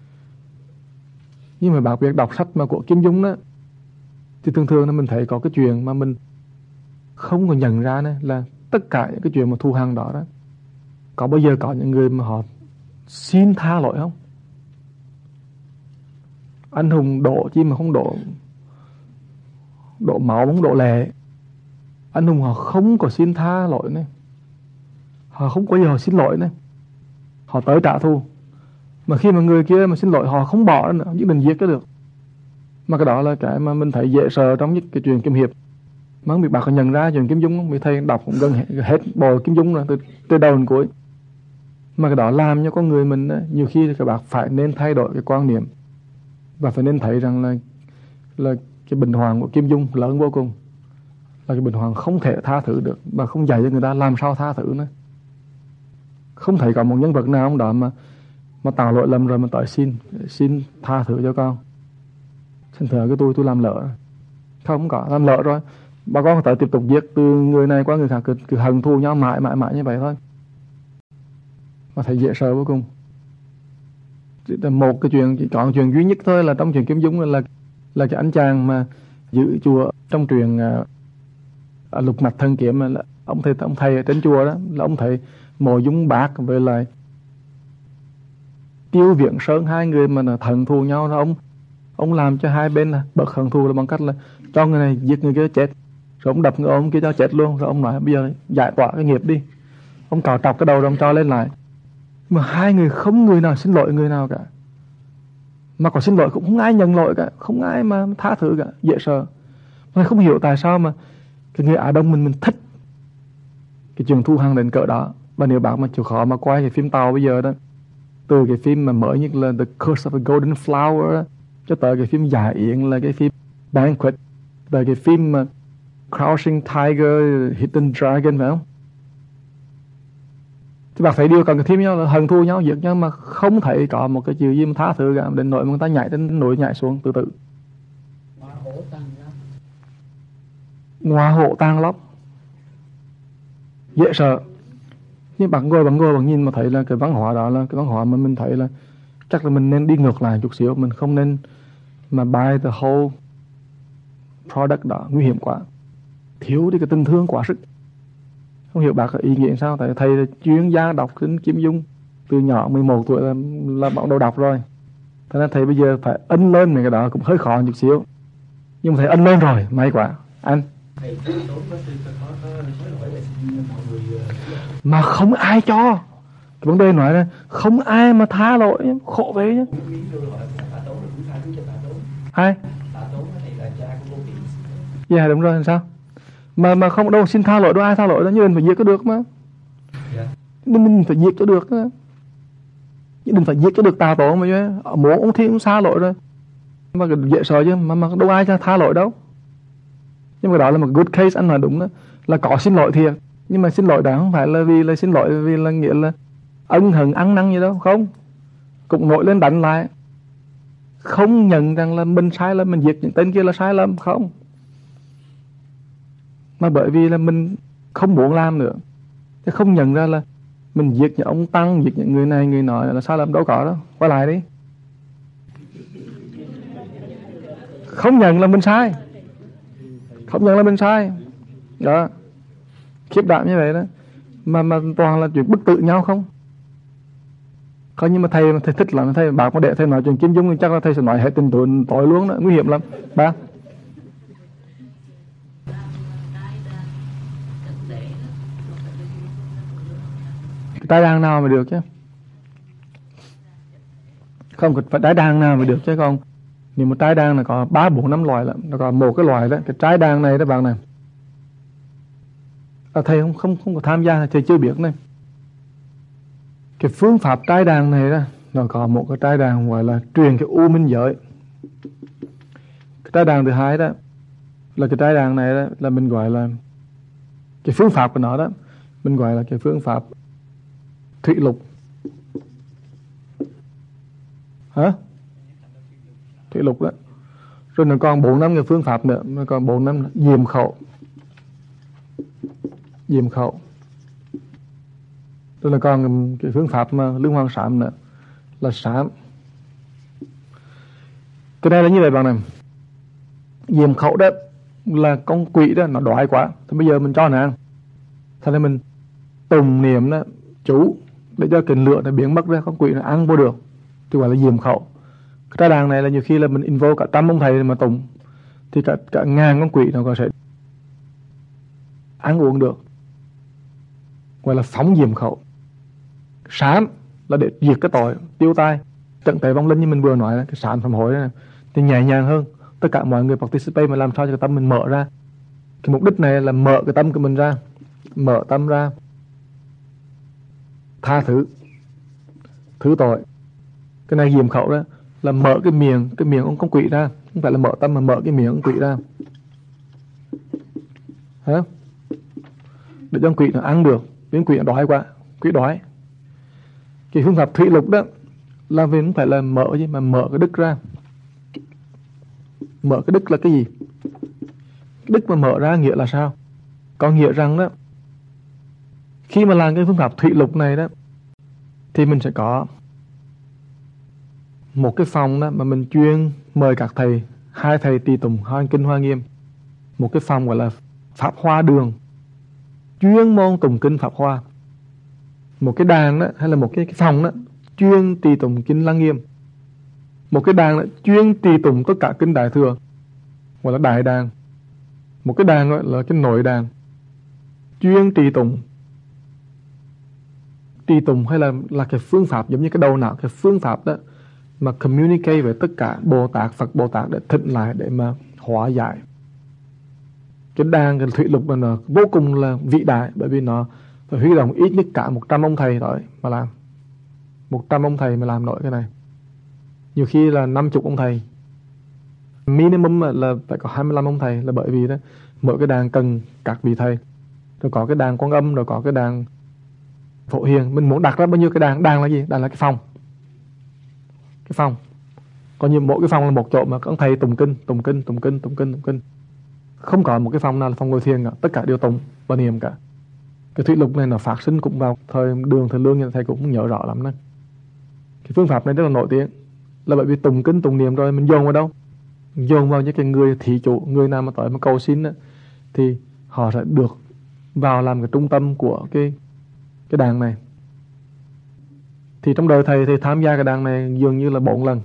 Nhưng mà bác biết đọc sách mà của Kim Dung đó, thì thường là mình thấy có cái chuyện mà mình không có nhận ra này, là tất cả những cái chuyện mà thù hằn đó đó, có bao giờ có những người mà họ xin tha lỗi không? Anh hùng độ chi mà không độ máu, không độ lệ. Anh hùng họ không có xin tha lỗi này, họ không có gì họ xin lỗi này, họ tới trả thù. Mà khi mà người kia mà xin lỗi họ không bỏ nữa, nhất định giết cái được. Mà cái đó là cái mà mình thấy dễ sợ trong nhất cái chuyện kiếm hiệp. Mà không biết bạn có nhận ra chuyện Kim Dung không? Vì thầy đọc cũng gần hết bộ Kim Dung rồi, từ đầu đến cuối. Mà cái đó làm cho con người mình nhiều khi các bạn phải nên thay đổi cái quan niệm và phải nên thấy rằng là cái bình hoàng của Kim Dung lớn vô cùng, là cái bình hoàng không thể tha thứ được, và không dạy cho người ta làm sao tha thứ nữa. Không thấy có một nhân vật nào trong đó mà tạo lỗi lầm rồi mà tới xin tha thứ cho con. Xin thờ cái tôi làm lỡ. Không có, làm lỡ rồi bà con tới tiếp tục giết từ người này qua người khác, cứ hận thù nhau mãi như vậy thôi. Mà thấy dễ sợ vô cùng. Một cái chuyện, chỉ có chuyện duy nhất thôi là trong chuyện Kim Dung là cái anh chàng mà giữ chùa trong truyền Lục Mạch Thần Kiếm, là ông thầy ở trên chùa đó, là ông thầy Mộ Dung Bác với lại Tiêu Viễn Sơn, hai người mà là thần thù nhau đó, ông làm cho hai bên là bớt hận thù là bằng cách là cho người này giết người kia chết, rồi ông đập người ông kia cho chết luôn, rồi ông nói bây giờ giải tỏa cái nghiệp đi. Ông cào trọc cái đầu rồi ông cho lên lại. Mà hai người không người nào xin lỗi người nào cả, mà có xin lỗi cũng không ai nhận lỗi cả, không ai mà tha thứ cả, dễ sợ. Mà không hiểu tại sao mà cái người Á Đông mình thích cái chuyện thù hằn đến cỡ đó. Và nếu bạn mà chịu khó mà quay cái phim Tàu bây giờ đó, từ cái phim mà mới nhất là The Curse of the Golden Flower đó, cho tới cái phim Giả Yến là cái phim Banquet, tới cái phim mà Crouching Tiger, Hidden Dragon, phải không? Thì bạn thấy điều cần thêm nhau là hận thù nhau, giết nhau, mà không thấy có một cái chữ gì mà tha thứ cả, đến nỗi mà người ta nhảy trên núi nhảy xuống từ từ. Ngoa hộ tang lóc, dễ sợ. Nhưng bạn nhìn mà thấy là cái văn hóa đó là cái văn hóa mà mình thấy là chắc là mình nên đi ngược lại chút xíu. Mình không nên mà buy the whole product đó, nguy hiểm quá, thiếu đi cái tình thương quá sức. Không hiểu bác ý nghĩa sao, tại thầy là chuyên gia đọc kinh Kim Dung từ nhỏ, 11 tuổi là bắt đầu đọc rồi. Thế nên thầy bây giờ phải ân lên mấy cái đó cũng hơi khó chút xíu, nhưng mà thầy ân lên rồi, may quá anh. Mà không ai cho. Cái vấn đề nói là không ai mà tha lỗi, khổ vậy nhá. Ai? Dạ đúng rồi, sao? Mà không đâu xin tha lỗi đâu, ai tha lỗi đó, nhưng mình phải giết có được mà. Nhưng mình phải giết cho được đó. Nhưng mình phải giết cho được Tà Tổ mà chứ. Bố ông Thiên cũng xa lỗi rồi. Mà dễ sợ chứ, mà đâu ai cho tha lỗi đâu. Nhưng mà đó là một good case, anh nói đúng đó. Là có xin lỗi thiệt, nhưng mà xin lỗi đó không phải là vì là xin lỗi vì là nghĩa là ân hận ăn năn gì đâu, không. Cũng nổi lên đánh lại, không nhận rằng là mình sai lầm, mình giết những tên kia là sai lầm, không. Mà bởi vì là mình không muốn làm nữa, chứ không nhận ra là mình giết những ông Tăng, giết những người này người nọ là sai lầm, đâu có đó. Quay lại đi, không nhận là mình sai, không nhận là mình sai đó. Khiếp đảm như vậy đó, mà toàn là chuyện bức tự nhau không. Coi như mà thầy thích lắm, thầy bảo mà để thầy nói chuyện Kim Dung thì chắc là thầy sẽ nói hết tình tội luôn đó, nguy hiểm lắm ba. Cái trái đàn nào mà được chứ, không phải trái đàn nào mà được chứ. Còn nếu một trái đàn là có 3, 4, 5 loại lắm, nó có một cái loại đó, cái trái đàn này đó bạn này. Thầy không có tham gia, thầy chưa biết này. Cái phương pháp trái đàn này đó, nó có một cái trái đàn gọi là truyền cái u minh giới. Cái trái đàn thứ hai đó là cái trái đàn này đó, là mình gọi là cái phương pháp của nó đó, mình gọi là cái phương pháp thủy lục. Hả? Thủy lục đó. Rồi nó còn 4-5 cái phương pháp nữa, nó còn 4-5 diệm khẩu. Diệm khẩu. Rồi là còn cái phương pháp mà lương hoàng sám nữa, là sám. Cái này là như vậy bạn này. Diệm khẩu đó là con quỷ đó, nó đói quá, thì bây giờ mình cho nó ăn. Thế nên mình tùng niệm đó, chú để cho cái lửa nó biến mất ra, con quỷ nó ăn vô được, thì gọi là diệm khẩu. Cái trái đàn này là nhiều khi là mình invoke cả 100 ông thầy mà tùng, thì cả ngàn con quỷ nó có thể ăn uống được, gọi là phóng diệm khẩu. Sám là để diệt cái tội, tiêu tai, trận tệ vong linh như mình vừa nói, cái sám phạm hối này thì nhẹ nhàng hơn. tất cả mọi người participate mà làm sao cho cái tâm mình mở ra. Cái mục đích này là mở cái tâm của mình ra, mở tâm ra, tha thứ tội. Cái này diệm khẩu đó là mở cái miệng ông con quỷ ra, không phải là mở tâm mà mở cái miệng ông quỷ ra. Hả? Để cho con quỷ nó ăn được, vì con quỷ nó đói quá, quỷ đói. Cái phương pháp thủy lục đó là vì không phải là mở gì mà mở cái đức ra. Mở cái đức là cái gì? Đức mà mở ra nghĩa là sao? Có nghĩa rằng đó, khi mà làm cái phương pháp thủy lục này đó, thì mình sẽ có một cái phòng đó mà mình chuyên mời các thầy, 2 thầy tỳ tùng, Hoa Kinh Hoa Nghiêm. Một cái phòng gọi là Pháp Hoa Đường, chuyên môn tụng kinh Pháp Hoa. Một cái đàn đó, hay là một cái phòng đó, chuyên tỳ tụng kinh Lăng Nghiêm. Một cái đàn đó, chuyên tỳ tụng tất cả kinh Đại Thừa, gọi là Đại Đàn. Một cái đàn gọi là cái nội đàn, chuyên trì tụng. Trì tụng hay là cái phương pháp giống như cái đầu não, cái phương pháp đó mà communicate với tất cả Bồ Tát, Phật Bồ Tát để thịnh lại, để mà hóa giải. Cái đàn, cái thủy lục này nó vô cùng là vĩ đại, bởi vì nó phải huy động ít nhất cả 100 ông thầy tới mà làm. 100 ông thầy mà làm nổi cái này. Nhiều khi là 50 ông thầy. Minimum là phải có 25 ông thầy, là bởi vì đó mỗi cái đàn cần các vị thầy. Rồi có cái đàn Quan Âm, rồi có cái đàn Phổ Hiền. Mình muốn đặt ra bao nhiêu cái đàn? Đàn là gì? Đàn là cái phòng. Cái phòng. Còn như mỗi cái phòng là một chỗ mà các ông thầy tụng kinh. Không có một cái phòng nào là phòng ngồi thiền cả. Tất cả đều tụng và niệm cả. Cái thủy lục này nó phát sinh cũng vào thời Đường, thời Lương, thầy cũng nhớ rõ lắm đó. Cái phương pháp này rất là nổi tiếng, là bởi vì tụng kinh, tụng niệm rồi mình dồn vào đâu? Dồn vào những cái người thí chủ, người nào mà tới mà cầu xin đó, thì họ sẽ được vào làm cái trung tâm của cái đàn này. Thì trong đời thầy tham gia cái đàn này dường như là 4 lần.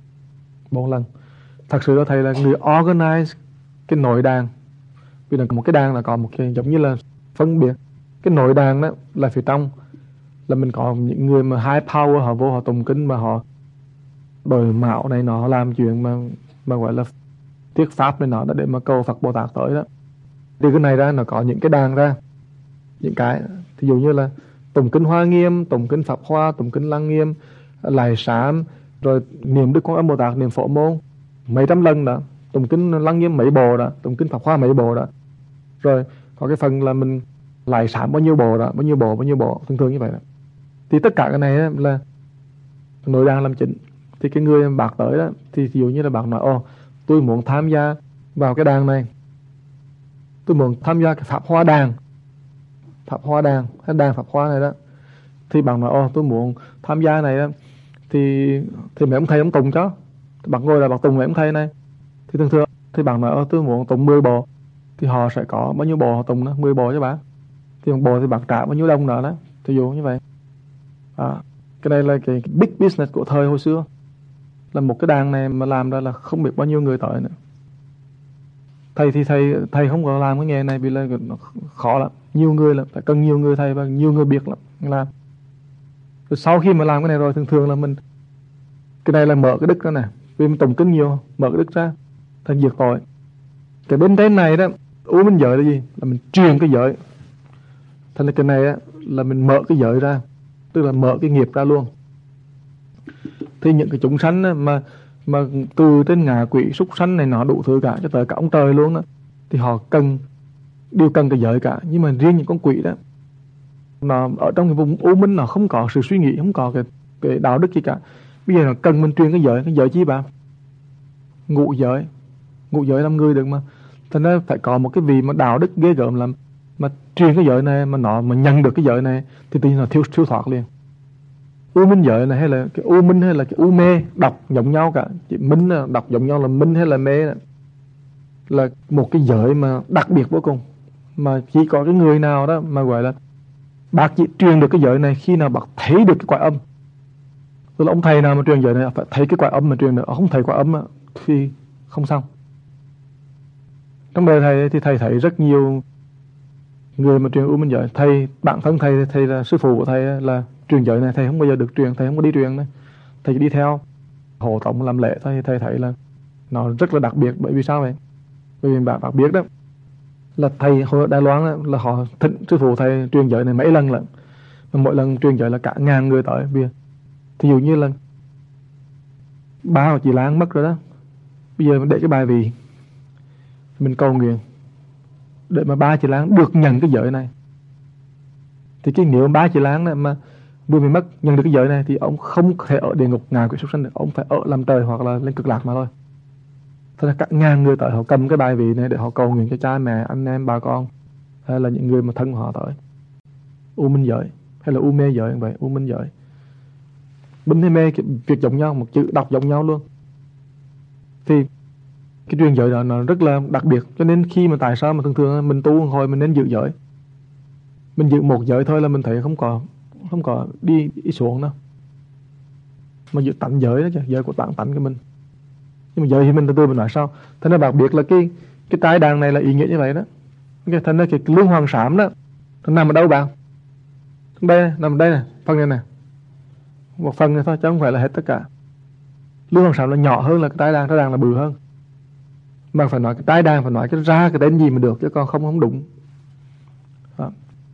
4 lần. Thật sự là thầy là người organize cái nội đàn. Vì là một cái đàn là có một cái giống như là phân biệt. Cái nội đàn đó là phía trong là mình có những người mà high power, họ vô họ tụng kinh mà họ đổi mạo này nọ, làm chuyện mà gọi là thuyết pháp này nọ để mà cầu Phật Bồ Tát tới đó. Thì cái này ra nó có những cái đàn ra, những cái ví dụ như là tụng kinh Hoa Nghiêm, tụng kinh Pháp Hoa, tụng kinh Lăng Nghiêm, lại sám, rồi niệm Đức Quan Âm Bồ Tát, niệm Phổ Môn mấy trăm lần đó, tụng kinh Lăng Nghiêm mấy bộ đó, tụng kinh Pháp Hoa mấy bộ đó. Rồi có cái phần là mình lại sám bao nhiêu bộ đó, bao nhiêu bộ thường như vậy đó. Thì tất cả cái này là nội đàn làm chính. Thì cái người bác tới đó, thì ví dụ như là bác nói tôi muốn tham gia vào cái đàn này, tôi muốn tham gia cái Pháp Hoa đàn, cái đàn Pháp Hoa này đó. Thì bác nói tôi muốn tham gia này đó, thì mấy ông thầy ông tùng cho. Bác ngồi là bác tùng mấy ông thầy này. Thì thường thì bác nói tôi muốn tùng 10 bộ, thì họ sẽ có bao nhiêu bộ họ tùng đó, 10 bộ cho bác. Thì một bộ thì bác trả bao nhiêu đồng đó đó, ví dụ như vậy. Cái này là cái big business của thời hồi xưa. Là một cái đàn này mà làm ra là không biết bao nhiêu người tới nữa. Thầy thì thầy không có làm cái nghề này vì là nó khó lắm, nhiều người lắm, phải cần nhiều người thầy và nhiều người biết lắm làm. Rồi sau khi mà làm cái này rồi thường là mình cái này là mở cái đức ra nè, vì mình tụng kinh nhiều, mở cái đức ra thành diệt tội. Cái bên trên này đó u minh giới là gì? Là mình truyền cái giới. Thành ra cái này á, là mình mở cái giới ra, tức là mở cái nghiệp ra luôn. Thì những cái chúng sanh mà từ trên ngạ quỷ súc sanh này nọ đủ thứ cả, cho tới cả ông trời luôn đó, thì họ đều cần cái giới cả. Nhưng mà riêng những con quỷ đó, mà ở trong cái vùng u minh nó không có sự suy nghĩ, không có cái đạo đức gì cả. Bây giờ nó cần mình truyền cái giới chi bạn? Ngũ giới làm người được mà. Thành ra phải có một cái vị mà đạo đức ghê gớm lắm, mà truyền cái giới này, mà nhận được cái giới này thì tự nhiên nó thiếu thoát liền. U minh giới này hay là cái u minh hay là cái u mê đọc giống nhau cả. Chỉ minh đọc giống nhau là minh hay là mê này. Là một cái giới mà đặc biệt vô cùng, mà chỉ có cái người nào đó mà gọi là bác chỉ truyền được cái giới này khi nào bác thấy được cái quả âm. Tức là ông thầy nào mà truyền giới này phải thấy cái quả âm mà truyền được. Không thấy quả âm thì không xong. Trong đời thầy thì thầy thấy rất nhiều người mà truyền u minh giới. Thầy, bản thân thầy là sư phụ của thầy là truyền giới này, thầy không bao giờ được truyền, thầy không có đi truyền nữa. Thầy chỉ đi theo hộ tống làm lễ thôi. Thầy thấy là nó rất là đặc biệt. Bởi vì sao vậy? Bởi vì bạn biết đó là thầy hồi ở Đài Loan đó, là họ thịnh sư phụ thầy truyền giới này mấy lần lận, mà mỗi lần truyền giới là cả ngàn người tới. Thí dụ như là ba hoặc chị Lan mất rồi đó, bây giờ mình để cái bài vị mình cầu nguyện để mà ba chị Lan được nhận cái giới này, thì cái nếu ba chị Lan này mà vừa mới mất nhận được cái giới này thì ông không thể ở địa ngục ngài quỷ súc sanh được, ông phải ở làm trời hoặc là lên cực lạc mà thôi. Thế là cả ngàn người tới họ cầm cái bài vị này để họ cầu nguyện cho cha mẹ, anh em, bà con, hay là những người mà thân của họ tới. U minh giới hay là u mê giới vậy, u minh giới. Bính hay mê việc giống nhau, một chữ đọc giống nhau luôn. Thì cái truyền giới đó nó rất là đặc biệt. Cho nên khi mà tại sao mà thường thường mình tu hồi mình nên giữ giới. Mình giữ một giới thôi là mình thấy không có đi xuống đâu. Mà giữ tánh giới đó chứ, giới của tánh của mình. Nhưng mà giới thì mình từ từ mình nói sao. Thế nên đặc biệt là cái trái đàn này là ý nghĩa như vậy đó. Thế nên cái luân hoàng sám đó, nó nằm ở đâu bạn? Đây, nằm ở đây nè, phần này nè. Một phần này thôi chứ không phải là hết tất cả. Luân hoàng sám là nhỏ hơn là cái trái đàn là bự hơn. Mà phải nói cái trái đàn phải nói cái ra cái tên gì mà được, chứ còn không đúng. Đó.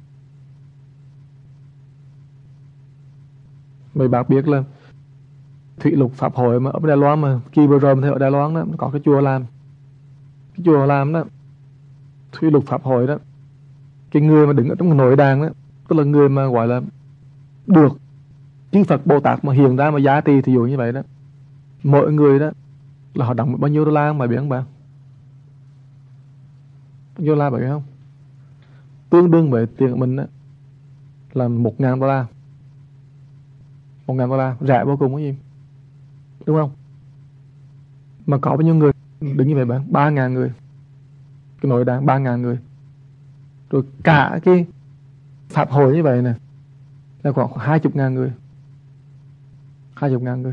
Mấy bác biết là Thủy Lục Pháp Hội mà ở Đài Loan, mà kỳ vừa rồi mình thấy ở Đài Loan đó có cái chùa làm. Cái chùa làm đó Thủy Lục Pháp Hội đó, cái người mà đứng ở trong cái nội đàn đó, tức là người mà gọi là được chư Phật Bồ Tát mà hiện ra mà giá trị, thì dụ như vậy đó, mỗi người đó là họ đóng bao nhiêu đô la mà biết không bạn? Bao nhiêu đô la bạn biết không? Tương đương với tiền của mình đó là 1.000 đô la. 1.000 đô la rẻ vô cùng cái gì, đúng không? Mà có bao nhiêu người đứng như vậy bạn? 3.000 người. Cái nội đàn 3.000 người. Rồi cả cái Pháp hội như vậy nè là khoảng 20.000 người. 20.000 người.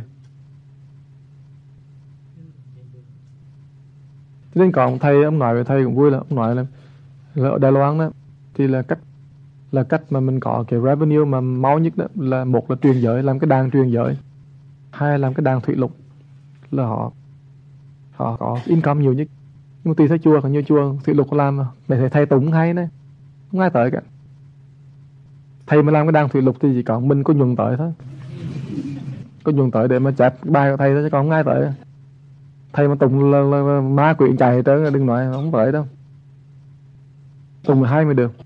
Cho nên còn thầy, ông nói với thầy cũng vui, là ông nói là ở Đài Loan đó thì là cách mà mình có cái revenue mà máu nhất đó là một là truyền giới, làm cái đàn truyền giới, hai là làm cái đàn thủy lục, là họ có income nhiều nhất. Nhưng mà tùy theo chùa, còn nhiều chùa thủy lục làm mà để thầy tụng hay đấy, không ai tới cả. Thầy mà làm cái đàn thủy lục thì chỉ còn mình có nhuần tới thôi, có nhuần tới để mà chép bài của thầy thôi, chứ còn không ai tới. Thầy mà tụng là ma quỷ chạy tới, đừng nói không tới đâu. Tụng 12 mới được.